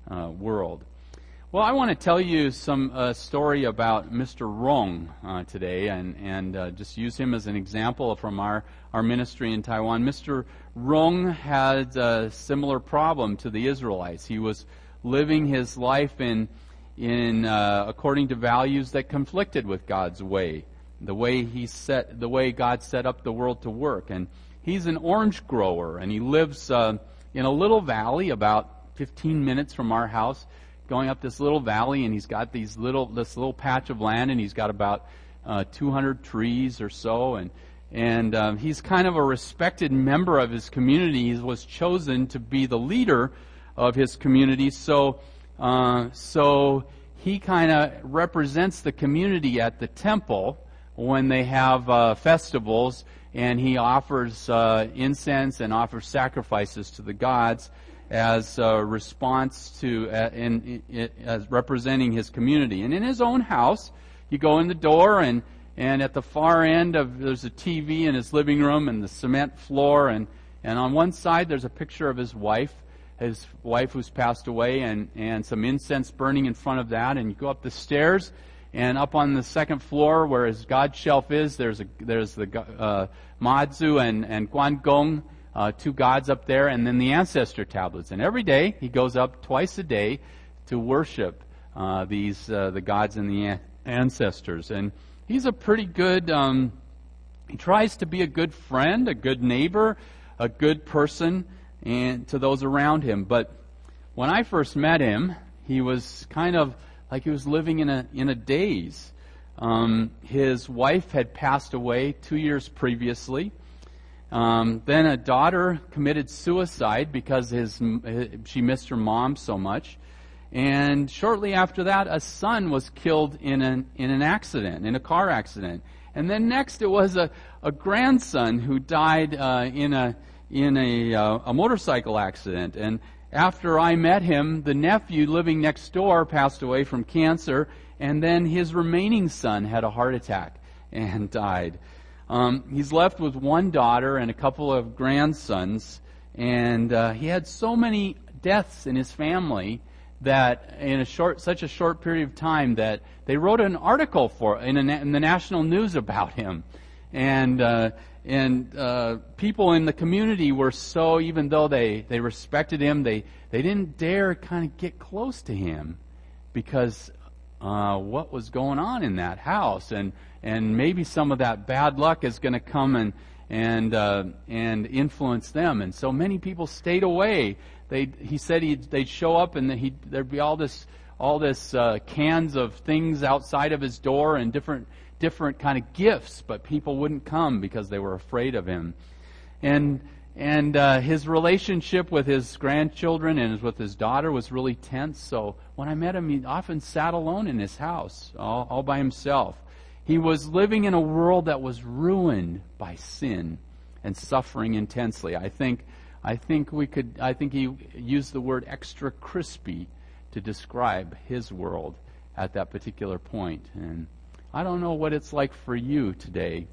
uh, world. Well, I want to tell you some uh, story about Mister Rong uh, today, and and uh, just use him as an example from our, our ministry in Taiwan. Mister Rong had a similar problem to the Israelites. He was living his life in in uh, according to values that conflicted with God's way, the way he set the way God set up the world to work. And he's an orange grower, and he lives uh, in a little valley about fifteen minutes from our house, going up this little valley, and he's got these little this little patch of land, and he's got about uh, two hundred trees or so, and and um, he's kind of a respected member of his community. He was chosen to be the leader of his community, so uh, so he kind of represents the community at the temple when they have uh, festivals, and he offers uh, incense and offers sacrifices to the gods as a response to, uh, in, in, as representing his community. And in his own house, you go in the door, and, and at the far end of, there's a T V in his living room and the cement floor, and, and on one side there's a picture of his wife, his wife who's passed away, and, and some incense burning in front of that. And you go up the stairs, and up on the second floor where his God shelf is, there's a, there's the uh, Mazu and, and Guan Gong, Uh, two gods up there, and then the ancestor tablets. And every day he goes up twice a day to worship uh, these uh, the gods and the an- ancestors. And he's a pretty good. Um, he tries to be a good friend, a good neighbor, a good person, and to those around him. But when I first met him, he was kind of like he was living in a in a daze. Um, his wife had passed away two years previously. Um, then a daughter committed suicide because his, his she missed her mom so much, and shortly after that, a son was killed in an in an accident, in a car accident. And then next, it was a, a grandson who died uh, in a in a uh, a motorcycle accident. And after I met him, the nephew living next door passed away from cancer, and then his remaining son had a heart attack and died. Um, he's left with one daughter and a couple of grandsons, and uh, he had so many deaths in his family that in a short, such a short period of time that they wrote an article for in, a, in the national news about him, and uh, and uh, people in the community were so, even though they, they respected him, they they didn't dare kind of get close to him because uh, what was going on in that house, and. And maybe some of that bad luck is going to come and and uh, and influence them. And so many people stayed away. They he said he'd, they'd show up, and he there'd be all this all this uh, cans of things outside of his door and different different kind of gifts, but people wouldn't come because they were afraid of him. And and uh, his relationship with his grandchildren and with his daughter was really tense. So when I met him, he often sat alone in his house, all, all by himself. He was living in a world that was ruined by sin and suffering intensely. I think, I think we could. I think he used the word extra crispy to describe his world at that particular point. And I don't know what it's like for you today.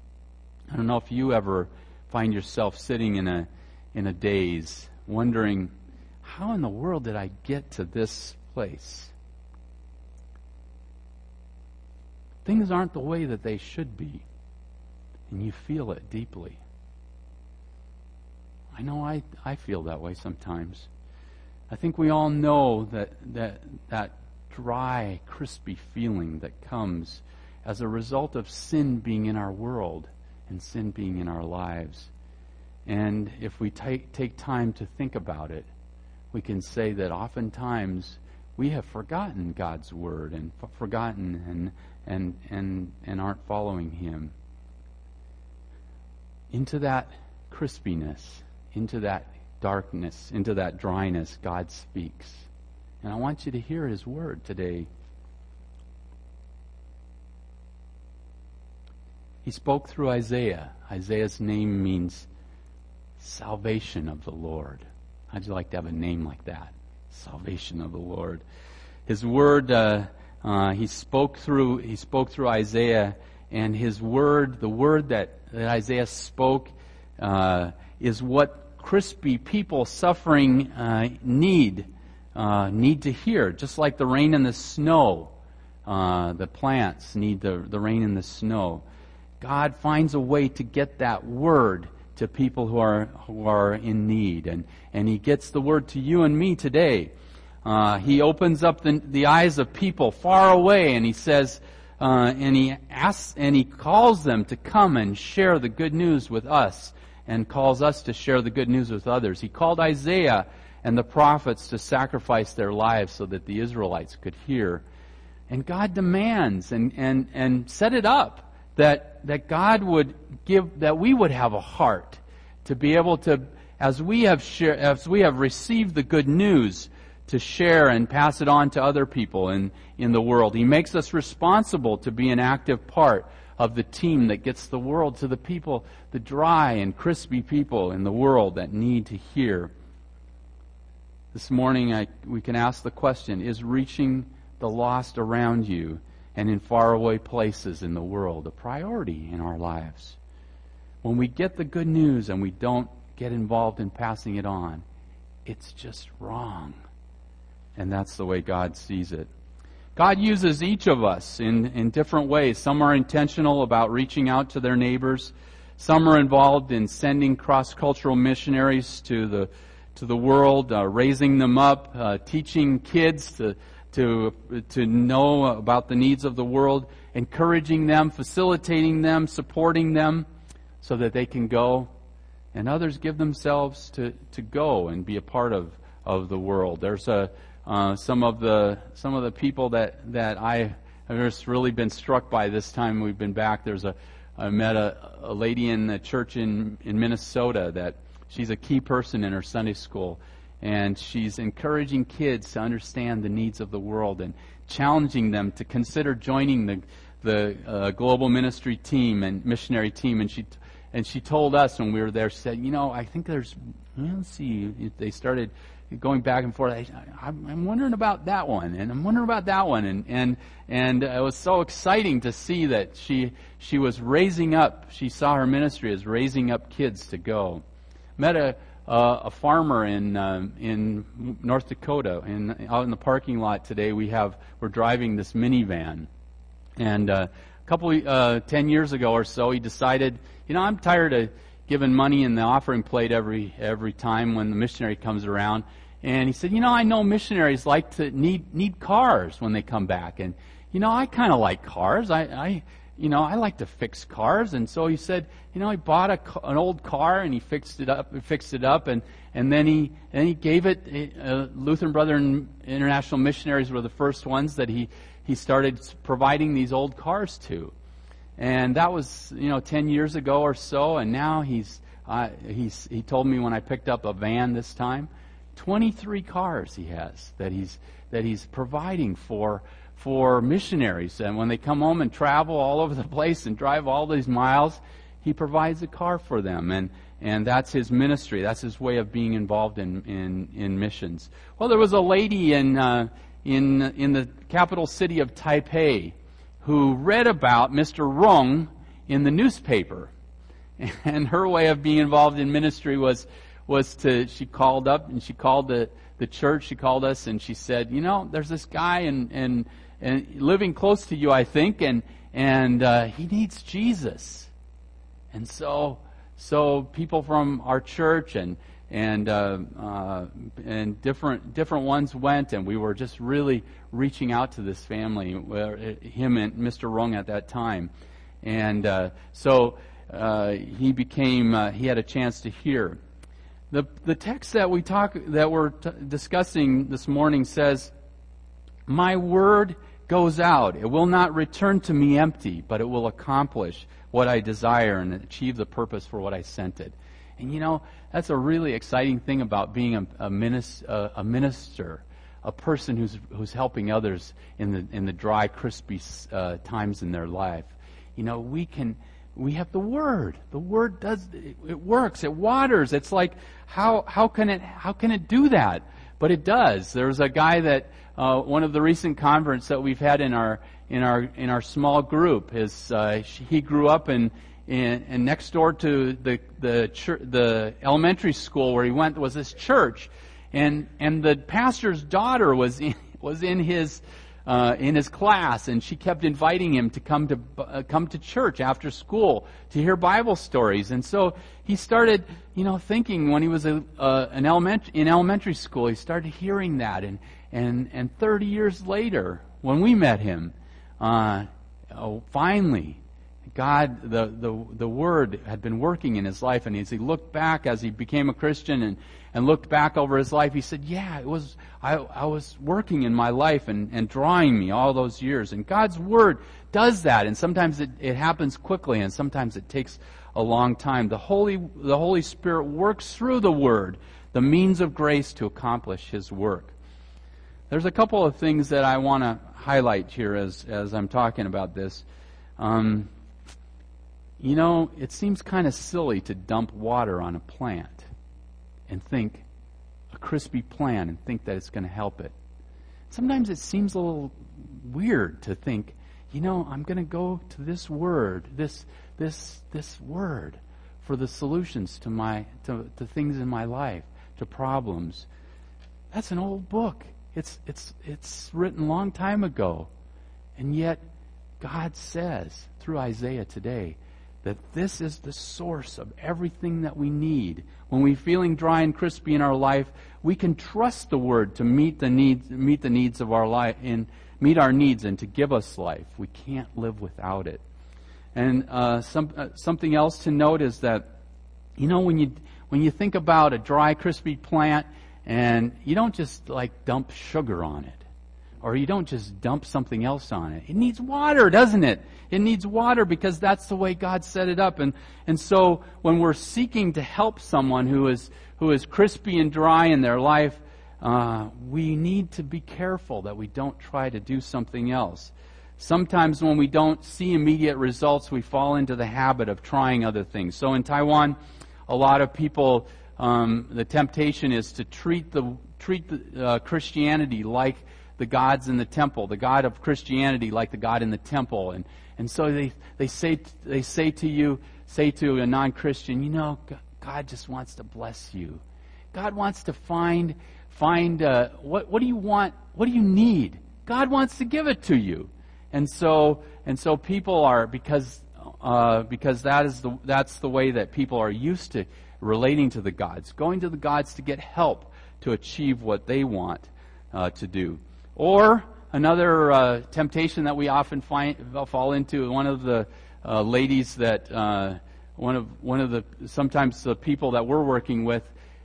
I don't know if you ever find yourself sitting in a in a daze, wondering, how in the world did I get to this place? Things aren't the way that they should be, and you feel it deeply. I know I, I feel that way sometimes. I think we all know that, that that dry, crispy feeling that comes as a result of sin being in our world and sin being in our lives. And if we take take time to think about it, we can say that oftentimes we have forgotten God's word and f- forgotten and and and and aren't following Him. Into that crispiness, into that darkness, into that dryness, God speaks. And I want you to hear His word today. He spoke through Isaiah. Isaiah's name means salvation of the Lord. How'd you like to have a name like that? Salvation of the Lord. His word, uh, uh, he spoke through. He spoke through Isaiah, and his word, the word that, that Isaiah spoke, uh, is what crispy people suffering uh, need. uh, need to hear, just like the rain and the snow. Uh, the plants need the, the rain and the snow. God finds a way to get that word to people who are who are in need, and and He gets the word to you and me today. Uh, he opens up the the eyes of people far away, and He says, uh, and He asks, and He calls them to come and share the good news with us, and calls us to share the good news with others. He called Isaiah and the prophets to sacrifice their lives so that the Israelites could hear. And God demands and, and, and set it up that that God would give, that we would have a heart to be able to, as we have share, as we have received the good news, to share and pass it on to other people in, in the world. He makes us responsible to be an active part of the team that gets the world to the people, the dry and crispy people in the world that need to hear. This morning I, we can ask the question, is reaching the lost around you and in faraway places in the world a priority in our lives? When we get the good news and we don't get involved in passing it on, it's just wrong. And that's the way God sees it. God uses each of us in, in different ways. Some are intentional about reaching out to their neighbors. Some are involved in sending cross-cultural missionaries to the to the world, uh, raising them up, uh, teaching kids to to to know about the needs of the world, encouraging them, facilitating them, supporting them so that they can go. And others give themselves to, to go and be a part of, of the world. There's a uh, some of the some of the people that, that I have just really been struck by this time we've been back. There's a I met a, a lady in the church in, in Minnesota that she's a key person in her Sunday school. And she's encouraging kids to understand the needs of the world and challenging them to consider joining the the uh, global ministry team and missionary team. And she and she told us when we were there, she said, you know, I think there's, well, let's see, they started going back and forth. I, I'm, I'm wondering about that one, and I'm wondering about that one, and and and it was so exciting to see that she she was raising up. She saw her ministry as raising up kids to go. Met a Uh, a farmer in um, in North Dakota, in out in the parking lot today. We have we're driving this minivan, and uh, a couple uh, ten years ago or so, he decided, you know, I'm tired of giving money in the offering plate every every time when the missionary comes around, and he said, you know, I know missionaries like to need need cars when they come back, and you know, I kind of like cars. I, I You know, I like to fix cars, and so he said, you know, he bought a, an old car and he fixed it up, fixed it up, and and then he and he gave it. Uh, Lutheran Brethren International Missionaries were the first ones that he he started providing these old cars to, and that was, you know, ten years ago or so, and now he's uh, he's he told me when I picked up a van this time, twenty-three cars he has that he's that he's providing for. for missionaries. And when they come home and travel all over the place and drive all these miles, he provides a car for them. And, and that's his ministry. That's his way of being involved in, in, in missions. Well, there was a lady in, uh, in, in the capital city of Taipei who read about Mister Rung in the newspaper. And her way of being involved in ministry was, was to, she called up and she called the, the church, she called us and she said, you know, there's this guy and, and, and living close to you, I think, and and uh, he needs Jesus. And so, so people from our church and and uh, uh, and different different ones went, and we were just really reaching out to this family, him and Mister Rung at that time, and uh, so uh, he became uh, he had a chance to hear. The the text that we talk that we're t- discussing this morning says, "My word goes out; it will not return to me empty, but it will accomplish what I desire and achieve the purpose for what I sent it." And you know, that's a really exciting thing about being a, a, minister, a minister, a person who's who's helping others in the in the dry, crispy uh, times in their life. You know, we can. We have the Word. The Word does, it works. It waters. It's like, how how can it how can it do that? But it does. There's a guy that uh, one of the recent converts that we've had in our in our in our small group. Is uh, he grew up in, in and next door to the the church, the elementary school where he went was this church, and and the pastor's daughter was in, was in his uh, in his class, and she kept inviting him to come to uh, come to church after school to hear Bible stories. And so he started, you know, thinking when he was a, uh, an elementary in elementary school, he started hearing that, and and and thirty years later, when we met him, uh, oh, finally, God, the, the the Word had been working in his life, and as he looked back, as he became a Christian, and, and looked back over his life, he said, "Yeah, it was I, I was working in my life and, and drawing me all those years." And God's Word does that, and sometimes it, it happens quickly, and sometimes it takes a long time. The Holy the Holy Spirit works through the Word, the means of grace to accomplish His work. There's a couple of things that I want to highlight here as as I'm talking about this. Um, You know, it seems kind of silly to dump water on a plant and think, a crispy plant, and think that it's going to help it. Sometimes it seems a little weird to think, you know, I'm going to go to this word, this this this word for the solutions to my to, to things in my life, to problems. That's an old book. It's it's it's written a long time ago. And yet God says through Isaiah today that this is the source of everything that we need. When we're feeling dry and crispy in our life, we can trust the Word to meet the needs, meet the needs of our life, and meet our needs, and to give us life. We can't live without it. And uh, some uh, something else to note is that, you know, when you when you think about a dry, crispy plant, and you don't just like dump sugar on it, or you don't just dump something else on it. It needs water, doesn't it? It needs water because that's the way God set it up. And and so when we're seeking to help someone who is who is crispy and dry in their life, uh, we need to be careful that we don't try to do something else. Sometimes when we don't see immediate results, we fall into the habit of trying other things. So in Taiwan, a lot of people, um, the temptation is to treat the treat the, uh, Christianity like the gods in the temple, the God of Christianity like the God in the temple, and and so they they say they say to you, say to a non-Christian, you know, God just wants to bless you. God wants to find find uh, what what do you want? What do you need? God wants to give it to you, and so and so people are because uh, because that is the that's the way that people are used to relating to the gods, going to the gods to get help to achieve what they want uh, to do. Or another uh, temptation that we often find fall into. One of the uh, ladies that uh, one of one of the sometimes the people that we're working with.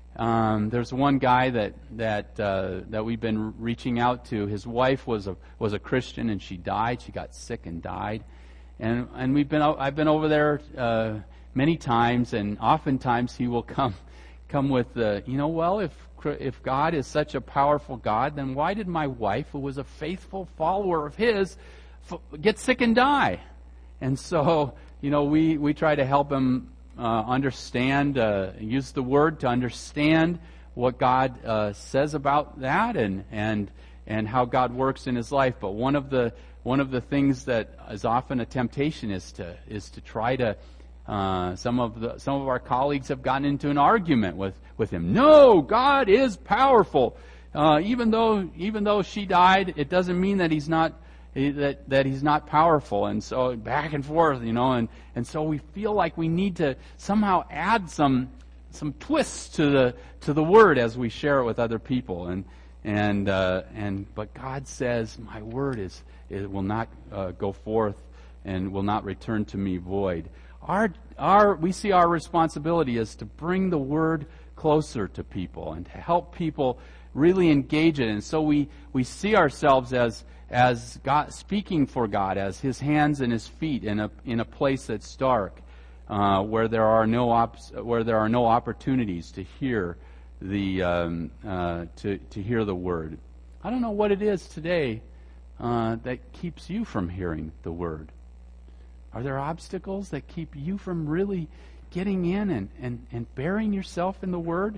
Um, there's one guy that that uh, that we've been reaching out to. His wife was a was a Christian, and she died. She got sick and died. And and we've been I've been over there uh, many times, and oftentimes he will come come with the you know well if. If God is such a powerful God, then why did my wife, who was a faithful follower of His, f- get sick and die? And so, you know, we, we try to help him uh, understand, uh, use the Word to understand what God uh, says about that, and and and how God works in his life. But one of the one of the things that is often a temptation is to is to try to. Uh, some of the some of our colleagues have gotten into an argument with, with him. No, God is powerful. Uh, even though even though she died, it doesn't mean that he's not that that he's not powerful. And so back and forth, you know, and, and so we feel like we need to somehow add some some twists to the to the word as we share it with other people. And and uh, and but God says, my word is it will not uh, go forth and will not return to me void. Our, our, we see our responsibility is to bring the Word closer to people and to help people really engage it. And so we, we see ourselves as as God, speaking for God, as His hands and His feet in a in a place that's dark, uh, where there are no ops, where there are no opportunities to hear the um, uh, to to hear the Word. I don't know what it is today uh, that keeps you from hearing the Word. Are there obstacles that keep you from really getting in and, and, and burying yourself in the Word?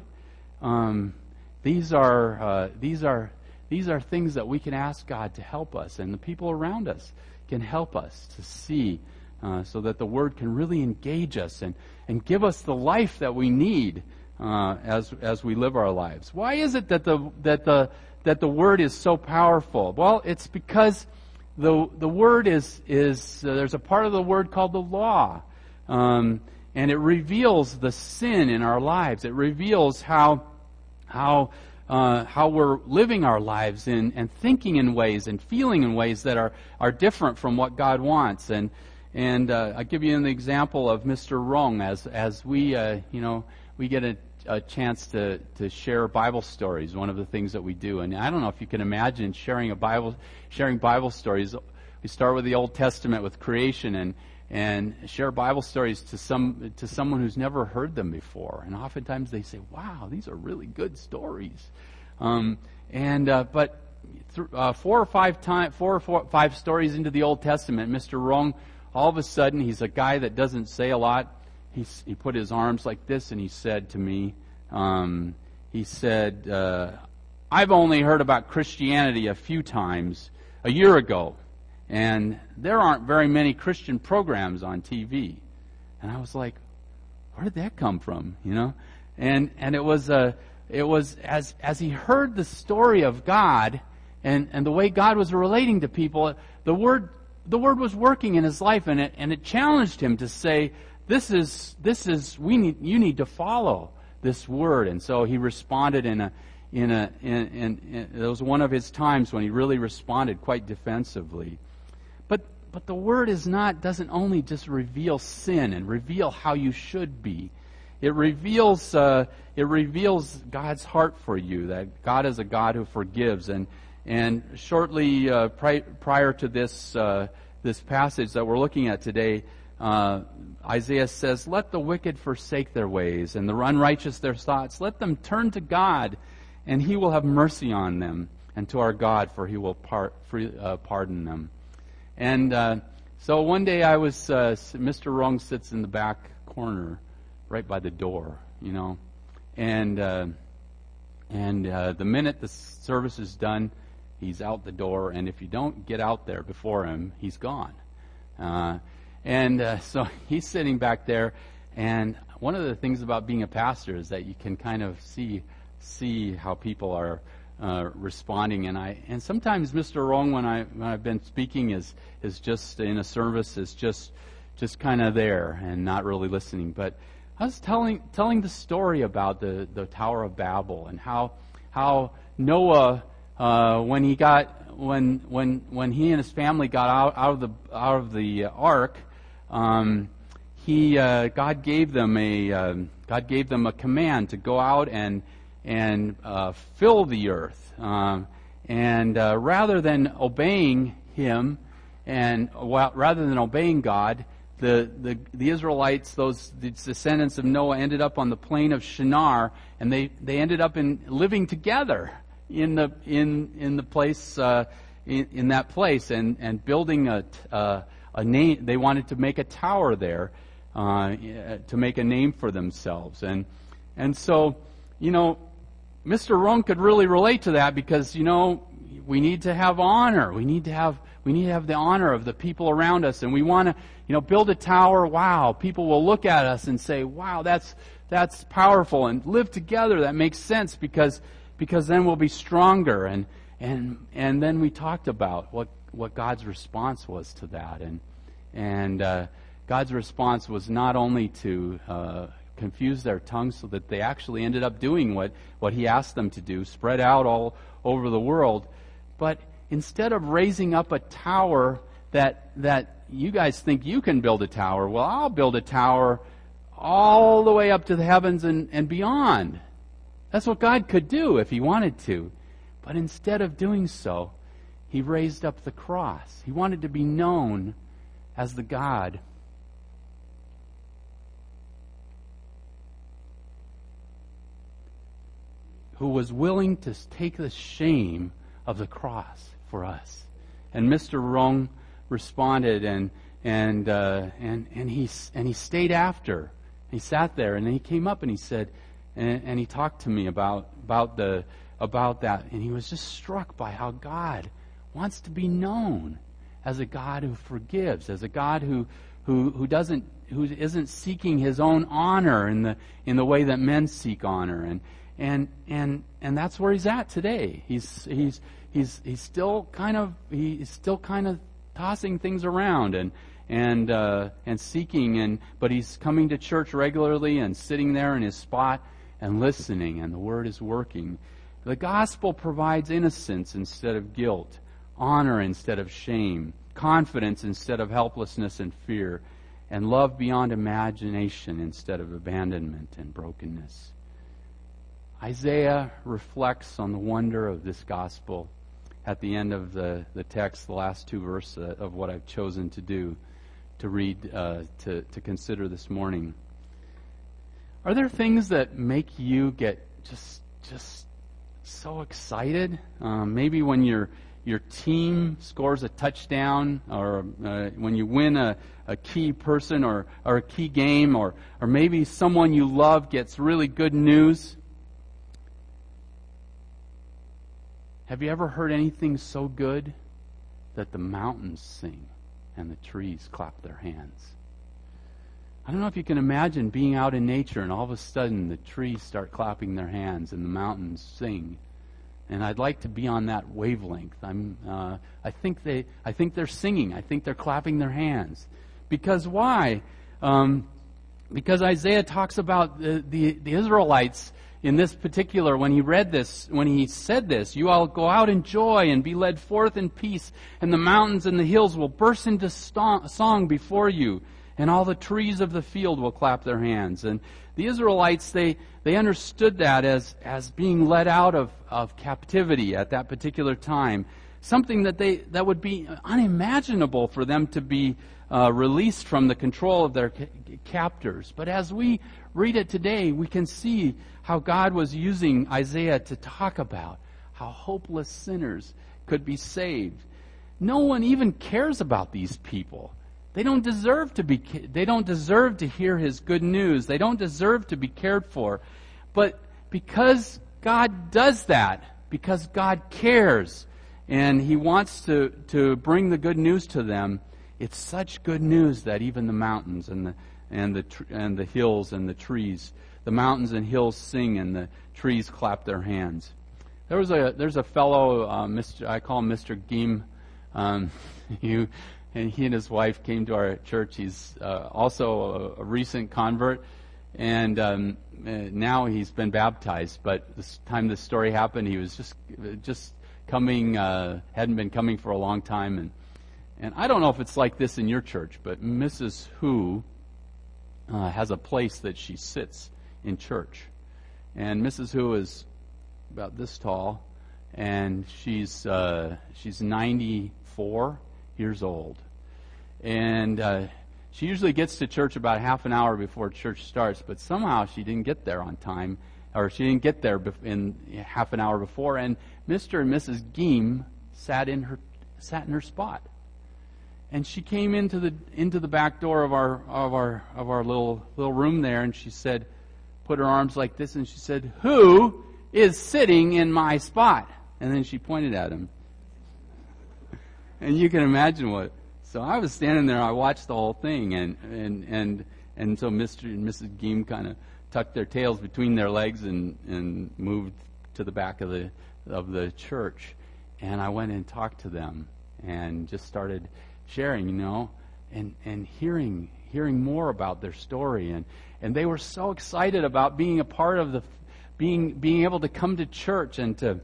Um, these are uh, these are these are things that we can ask God to help us, and the people around us can help us to see, uh, so that the Word can really engage us and, and give us the life that we need uh, as as we live our lives. Why is it that the that the that the Word is so powerful? Well, it's because the the Word is is uh, there's a part of the Word called the law, um, and it reveals the sin in our lives. It reveals how how. Uh, how we're living our lives in, and thinking in ways and feeling in ways that are, are different from what God wants. And and uh, I'll give you an example of Mister Rong as as we uh, you know we get a, a chance to, to share Bible stories. One of the things that we do, and I don't know if you can imagine sharing a Bible sharing Bible stories. We start with the Old Testament with creation and. and share Bible stories to some to someone who's never heard them before, and oftentimes they say, "Wow, these are really good stories." Um, and uh, but th- uh, four or five time, four or four, five stories into the Old Testament, Mister Rong, all of a sudden, he's a guy that doesn't say a lot. He he put his arms like this, and he said to me, um, he said, uh, "I've only heard about Christianity a few times a year ago. And there aren't very many Christian programs on T V." And I was like, where did that come from? You know? And and it was uh, it was as as he heard the story of God and, and the way God was relating to people, the word the word was working in his life, and it and it challenged him to say, This is this is we need you need to follow this word. And so he responded in a in a in, in, in it was one of his times when he really responded quite defensively. But but the Word is not doesn't only just reveal sin and reveal how you should be. It reveals uh, it reveals God's heart for you, that God is a God who forgives. And and shortly uh, pri- prior to this uh, this passage that we're looking at today, uh, Isaiah says, "Let the wicked forsake their ways, and the unrighteous their thoughts. Let them turn to God, and He will have mercy on them, and to our God, for He will par- free, uh, pardon them." And uh, so one day I was, uh, Mister Rong sits in the back corner, right by the door, you know, and uh, and uh, the minute the service is done, he's out the door, and if you don't get out there before him, he's gone. Uh, and uh, so he's sitting back there, and one of the things about being a pastor is that you can kind of see see how people are Uh, responding, and I and sometimes Mister Rong, when I when I've been speaking, is is just in a service, is just just kind of there and not really listening. But I was telling telling the story about the, the Tower of Babel and how how Noah uh, when he got when when when he and his family got out, out of the out of the ark, um, he uh, God gave them a um, God gave them a command to go out and. and uh, fill the earth. Um, and uh, rather than obeying him, and well, rather than obeying God, the, the the Israelites, those the descendants of Noah, ended up on the plain of Shinar, and they, they ended up in living together in the in in the place uh, in, in that place, and, and building a uh, a name. They wanted to make a tower there uh, to make a name for themselves, and and so you know. Mister Rong could really relate to that because, you know, we need to have honor. We need to have we need to have the honor of the people around us, and we want to, you know, build a tower. Wow, people will look at us and say, "Wow, that's that's powerful," and live together. That makes sense because because then we'll be stronger. And and and then we talked about what what God's response was to that, and and uh, God's response was not only to uh, confuse their tongues so that they actually ended up doing what, what he asked them to do, spread out all over the world. But instead of raising up a tower that that you guys think you can build a tower, well, I'll build a tower all the way up to the heavens and, and beyond. That's what God could do if he wanted to. But instead of doing so, he raised up the cross. He wanted to be known as the God who was willing to take the shame of the cross for us. And Mister Rong responded, and and uh, and and he and he stayed after. He sat there, and then he came up and he said, and, and he talked to me about about the about that, and he was just struck by how God wants to be known as a God who forgives, as a God who who who doesn't who isn't seeking his own honor in the in the way that men seek honor, and and and and that's where he's at today. He's he's he's he's still kind of he's still kind of tossing things around and and uh, and seeking, and but he's coming to church regularly and sitting there in his spot and listening, and the word is working. The gospel provides innocence instead of guilt, honor instead of shame, confidence instead of helplessness and fear, and love beyond imagination instead of abandonment and brokenness. Isaiah reflects on the wonder of this gospel at the end of the, the text, the last two verses of what I've chosen to do, to read, uh, to, to consider this morning. Are there things that make you get just just so excited? Um, maybe when your your team scores a touchdown, or uh, when you win a, a key person or, or a key game, or or maybe someone you love gets really good news. Have you ever heard anything so good that the mountains sing and the trees clap their hands? I don't know if you can imagine being out in nature and all of a sudden the trees start clapping their hands and the mountains sing. And I'd like to be on that wavelength. I'm, uh, I think they, I think they're singing. I think they're clapping their hands. Because why? Um, because Isaiah talks about the, the, the Israelites in this particular, when he read this, when he said this, you all go out in joy and be led forth in peace, and the mountains and the hills will burst into st- song before you, and all the trees of the field will clap their hands. And the Israelites, they, they understood that as, as being led out of, of captivity at that particular time. Something that they that would be unimaginable for them to be uh, released from the control of their ca- captors. But as we read it today, we can see how God was using Isaiah to talk about how hopeless sinners could be saved. No one even cares about these people. They don't deserve to be. They don't deserve to hear His good news. They don't deserve to be cared for. But because God does that, because God cares, and He wants to, to bring the good news to them, it's such good news that even the mountains and the and the and the hills and the trees, the mountains and hills sing, and the trees clap their hands. There was a there's a fellow, uh, Mister I call him Mister Geem. Um, you. And he and his wife came to our church. He's uh, also a, a recent convert, and um, uh, now he's been baptized. But this time this story happened, he was just just coming, uh, hadn't been coming for a long time. And and I don't know if it's like this in your church, but Missus Who uh, has a place that she sits in church. And Missus Who is about this tall, and she's uh, she's ninety-four years old. And uh, she usually gets to church about half an hour before church starts, but somehow she didn't get there on time, or she didn't get there in half an hour before. And Mister and Missus Geem sat in her sat in her spot, and she came into the into the back door of our of our of our little little room there, and she said, put her arms like this, and she said, "Who is sitting in my spot?" And then she pointed at him. And you can imagine what. So I was standing there. I watched the whole thing, and and and and so Mister and Missus Geem kind of tucked their tails between their legs and and moved to the back of the of the church. And I went and talked to them and just started sharing, you know, and and hearing hearing more about their story, and and they were so excited about being a part of the being being able to come to church and to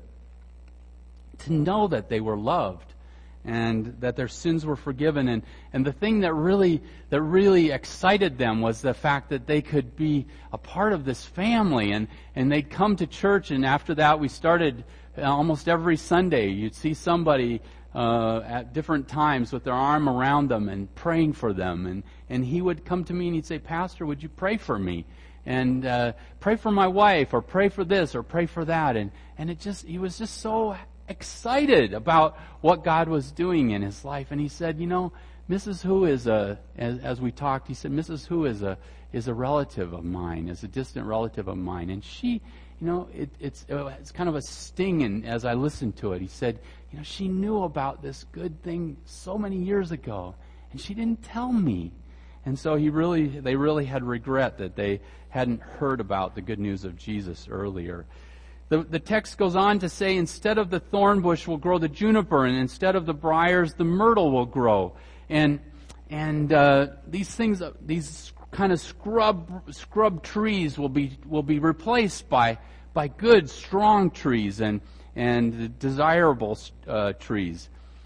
to know that they were loved, and that their sins were forgiven. And, and the thing that really that really excited them was the fact that they could be a part of this family. And, and they'd come to church, and after that we started uh, almost every Sunday. You'd see somebody uh, at different times with their arm around them and praying for them. And, and he would come to me and he'd say, "Pastor, would you pray for me? And uh, pray for my wife, or pray for this, or pray for that." And, and it just he was just so excited about what God was doing in his life. And he said, you know, Missus Who is a, as, as we talked, he said, Missus Who is a is a relative of mine, is a distant relative of mine. And she, you know, it, it's it's kind of a sting. And as I listened to it, he said, you know, she knew about this good thing so many years ago, and she didn't tell me. And so he really, they really had regret that they hadn't heard about the good news of Jesus earlier. The, the text goes on to say, instead of the thorn bush will grow the juniper, and instead of the briars, the myrtle will grow. And and uh, these things, these kind of scrub scrub trees will be will be replaced by by good, strong trees and and desirable uh, trees.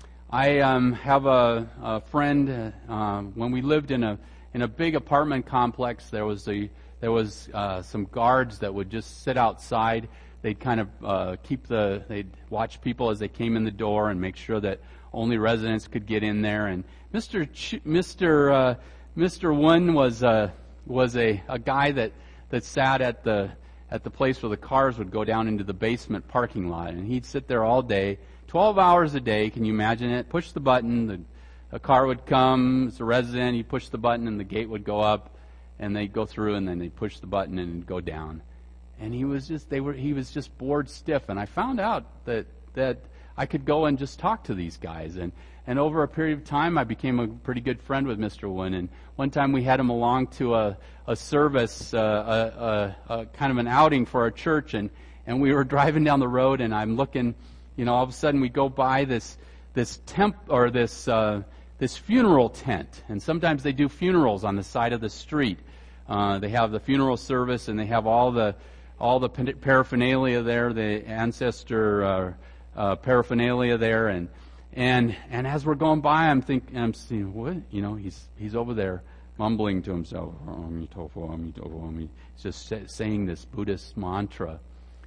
I um, have a, a friend. Uh, when we lived in a in a big apartment complex, there was a there was uh, some guards that would just sit outside. They'd kind of uh, keep the they'd watch people as they came in the door and make sure that only residents could get in there. And Mister Ch- Mister Uh, Mister Wun was uh, was a, a guy that, that sat at the at the place where the cars would go down into the basement parking lot, and he'd sit there all day, twelve hours a day. Can you imagine it? Push the button, the a car would come, it's a resident, he'd push the button and the gate would go up, and they'd go through, and then they'd push the button and it'd go down. And he was just they were he was just bored stiff. And I found out that that I could go and just talk to these guys. And, and over a period of time, I became a pretty good friend with Mister Wun. And one time we had him along to a, a service, uh, a, a, a kind of an outing for our church. And, and we were driving down the road, and I'm looking, you know, all of a sudden we go by this this temp or this uh, this funeral tent. And sometimes they do funerals on the side of the street. Uh, they have the funeral service, and they have all the all the paraphernalia there, the ancestor uh, uh, paraphernalia there, and and and as we're going by, I'm thinking, I'm seeing what you know, he's he's over there mumbling to himself, Amitofu, Amitofu, Amitofu. He's just say, saying this Buddhist mantra,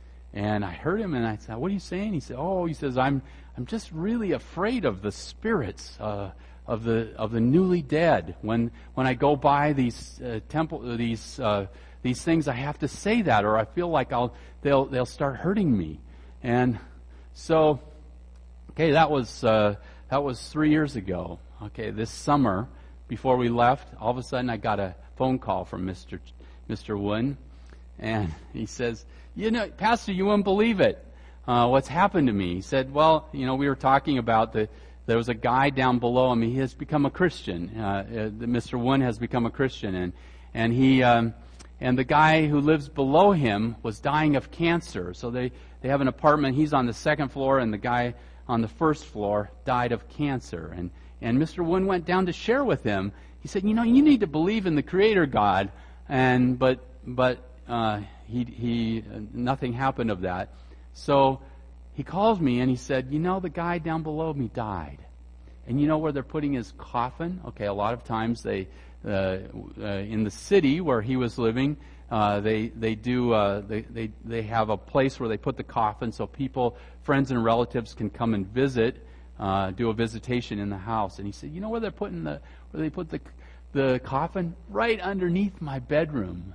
and I heard him, and I said, "What are you saying?" He said, "Oh, he says I'm I'm just really afraid of the spirits uh, of the of the newly dead. When when I go by these uh, temple these." Uh, These things, I have to say that, or I feel like I'll they'll they'll start hurting me." And so, okay, that was uh, that was three years ago. Okay, this summer, before we left, all of a sudden I got a phone call from Mister Mister Wun, and he says, "You know, Pastor, you wouldn't believe it. Uh, what's happened to me?" He said, "Well, you know, we were talking about the there was a guy down below him. He has become a Christian. Uh, uh, Mister Wun has become a Christian, and and he." Um, And the guy who lives below him was dying of cancer. So they, they have an apartment. He's on the second floor, and the guy on the first floor died of cancer. And, and Mister Wun went down to share with him. He said, "You know, you need to believe in the Creator God." And but but uh, he he uh, nothing happened of that. So he calls me and he said, "You know, the guy down below me died. And you know where they're putting his coffin?" Okay, a lot of times they. Uh, uh, in the city where he was living, uh, they they do uh, they, they they have a place where they put the coffin so people, friends and relatives, can come and visit, uh, do a visitation in the house. And he said, "You know where they're putting the where they put the the coffin? Right underneath my bedroom.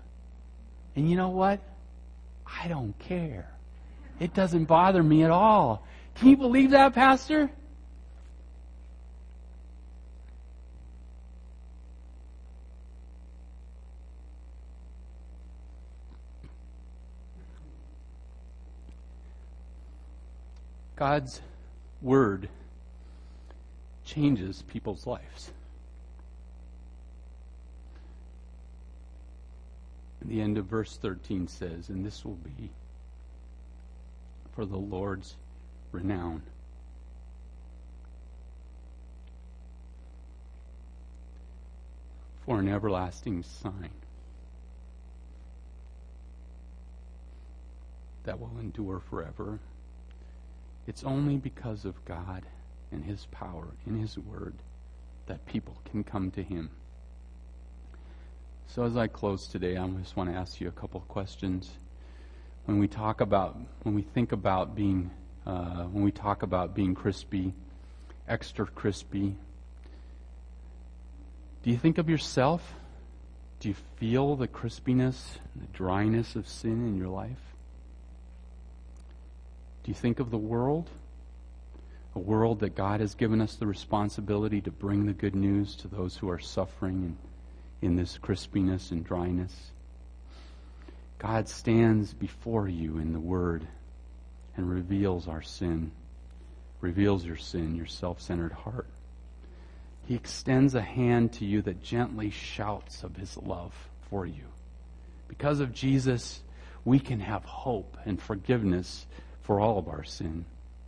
And you know what? I don't care. It doesn't bother me at all." Can you believe that, Pastor? God's Word changes people's lives. And the end of verse thirteen says, "And this will be for the Lord's renown." For an everlasting sign that will endure forever. It's only because of God and His power in His Word that people can come to Him. So as I close today, I just want to ask you a couple of questions. When we talk about, when we think about being, uh, when we talk about being crispy, extra crispy, do you think of yourself? Do you feel the crispiness, the dryness of sin in your life? Do you think of the world? A world that God has given us the responsibility to bring the good news to those who are suffering in, in this crispiness and dryness. God stands before you in the Word and reveals our sin, reveals your sin, your self-centered heart. He extends a hand to you that gently shouts of his love for you. Because of Jesus, we can have hope and forgiveness for all of our sin.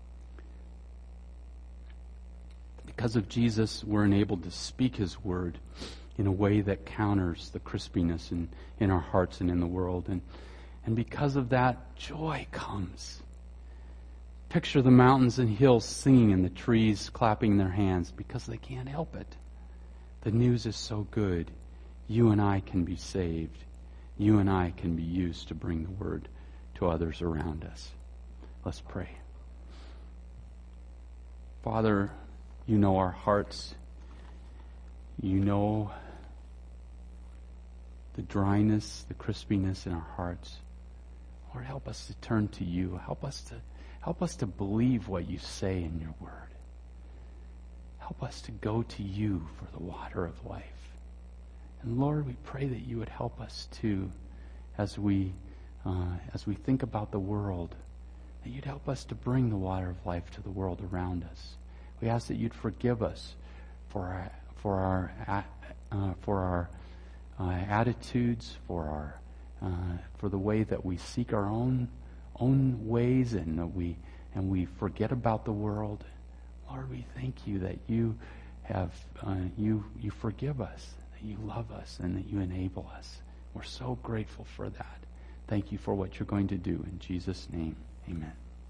Because of Jesus, we're enabled to speak his word in a way that counters the crispiness in, in our hearts and in the world. And, and because of that, joy comes. Picture the mountains and hills singing and the trees clapping their hands because they can't help it. The news is so good. You and I can be saved. You and I can be used to bring the word to others around us. Let's pray. Father, you know our hearts. You know the dryness, the crispiness in our hearts. Lord, help us to turn to you. Help us to help us to believe what you say in your word. Help us to go to you for the water of life. And Lord, we pray that you would help us too, as we uh, as we think about the world, that you'd help us to bring the water of life to the world around us. We ask that you'd forgive us for our for our uh, for our uh, attitudes, for our uh, for the way that we seek our own own ways, and that we and we forget about the world. Lord, we thank you that you have uh, you you forgive us, that you love us, and that you enable us. We're so grateful for that. Thank you for what you're going to do. In Jesus' name, amen.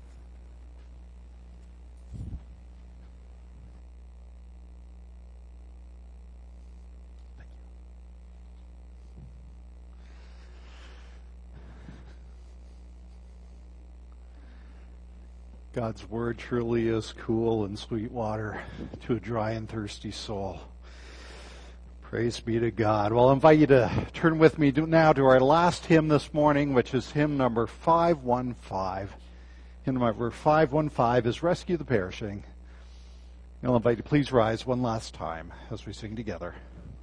God's word truly is cool and sweet water to a dry and thirsty soul. Praise be to God. Well, I invite you to turn with me now to our last hymn this morning, which is hymn number five one five. Hymn number five one five is Rescue the Perishing. I'll invite you to please rise one last time as we sing together.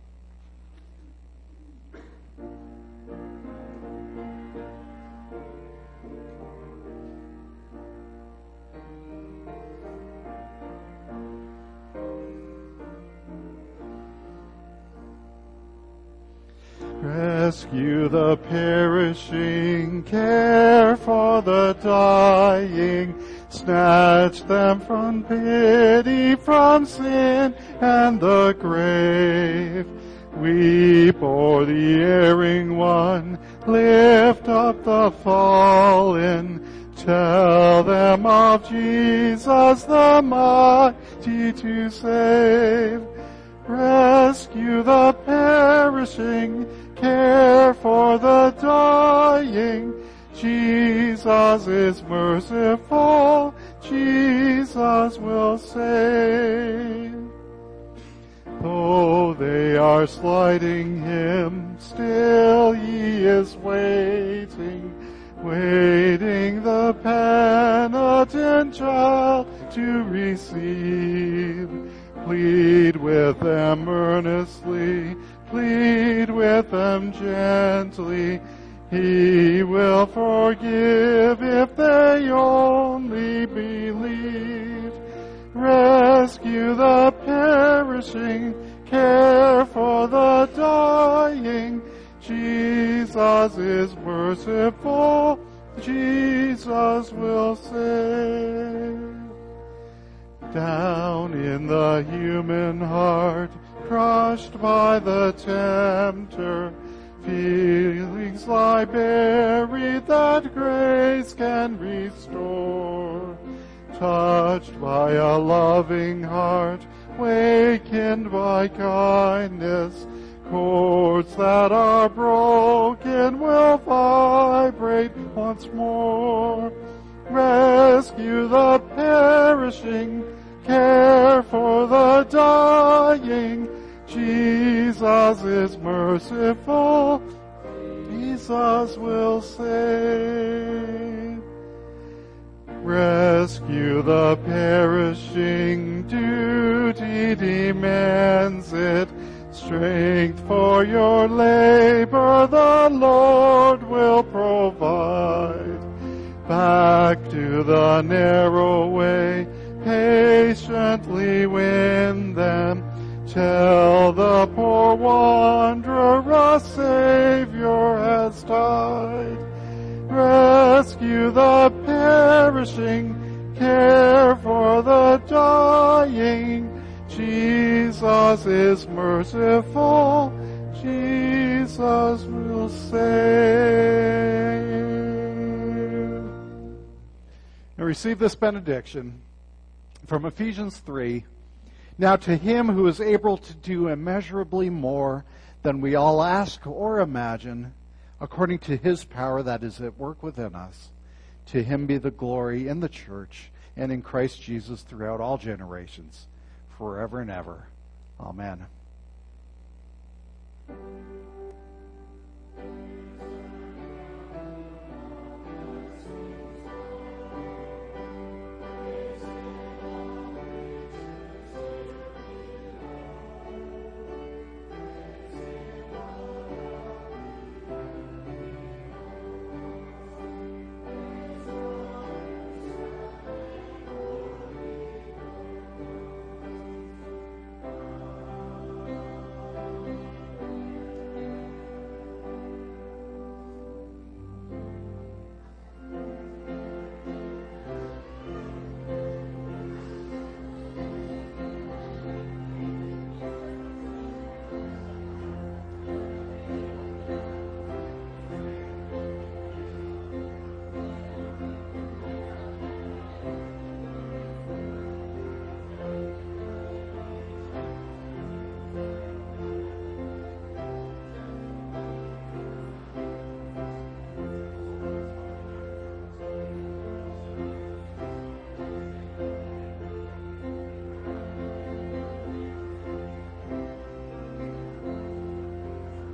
Rescue the perishing, care for the dying, snatch them from pity, from sin and the grave. Weep o'er the erring one, lift up the fallen, tell them of Jesus the mighty to save. Rescue the perishing, care for the dying. Jesus is merciful, Jesus will save. Though they are slighting him, still he is waiting, waiting the penitent child to receive. Plead with them earnestly, plead with them gently. He will forgive if they only believe. Rescue the perishing, care for the dying. Jesus is merciful, Jesus will save. Down in the human heart, crushed by the tempter, feelings lie buried that grace can restore. Touched by a loving heart, wakened by kindness, chords that are broken will vibrate once more. Rescue the perishing, care for the dying. Jesus is merciful, Jesus will save. Rescue the perishing, duty demands it. Strength for your labor the Lord will provide. Back to the narrow way, patiently win them. Tell the poor wanderer a Savior has died. Rescue the perishing, care for the dying. Jesus is merciful, Jesus will save. And receive this benediction from Ephesians three. Now to him who is able to do immeasurably more than we all ask or imagine, according to his power that is at work within us, to him be the glory in the church and in Christ Jesus throughout all generations, forever and ever. Amen.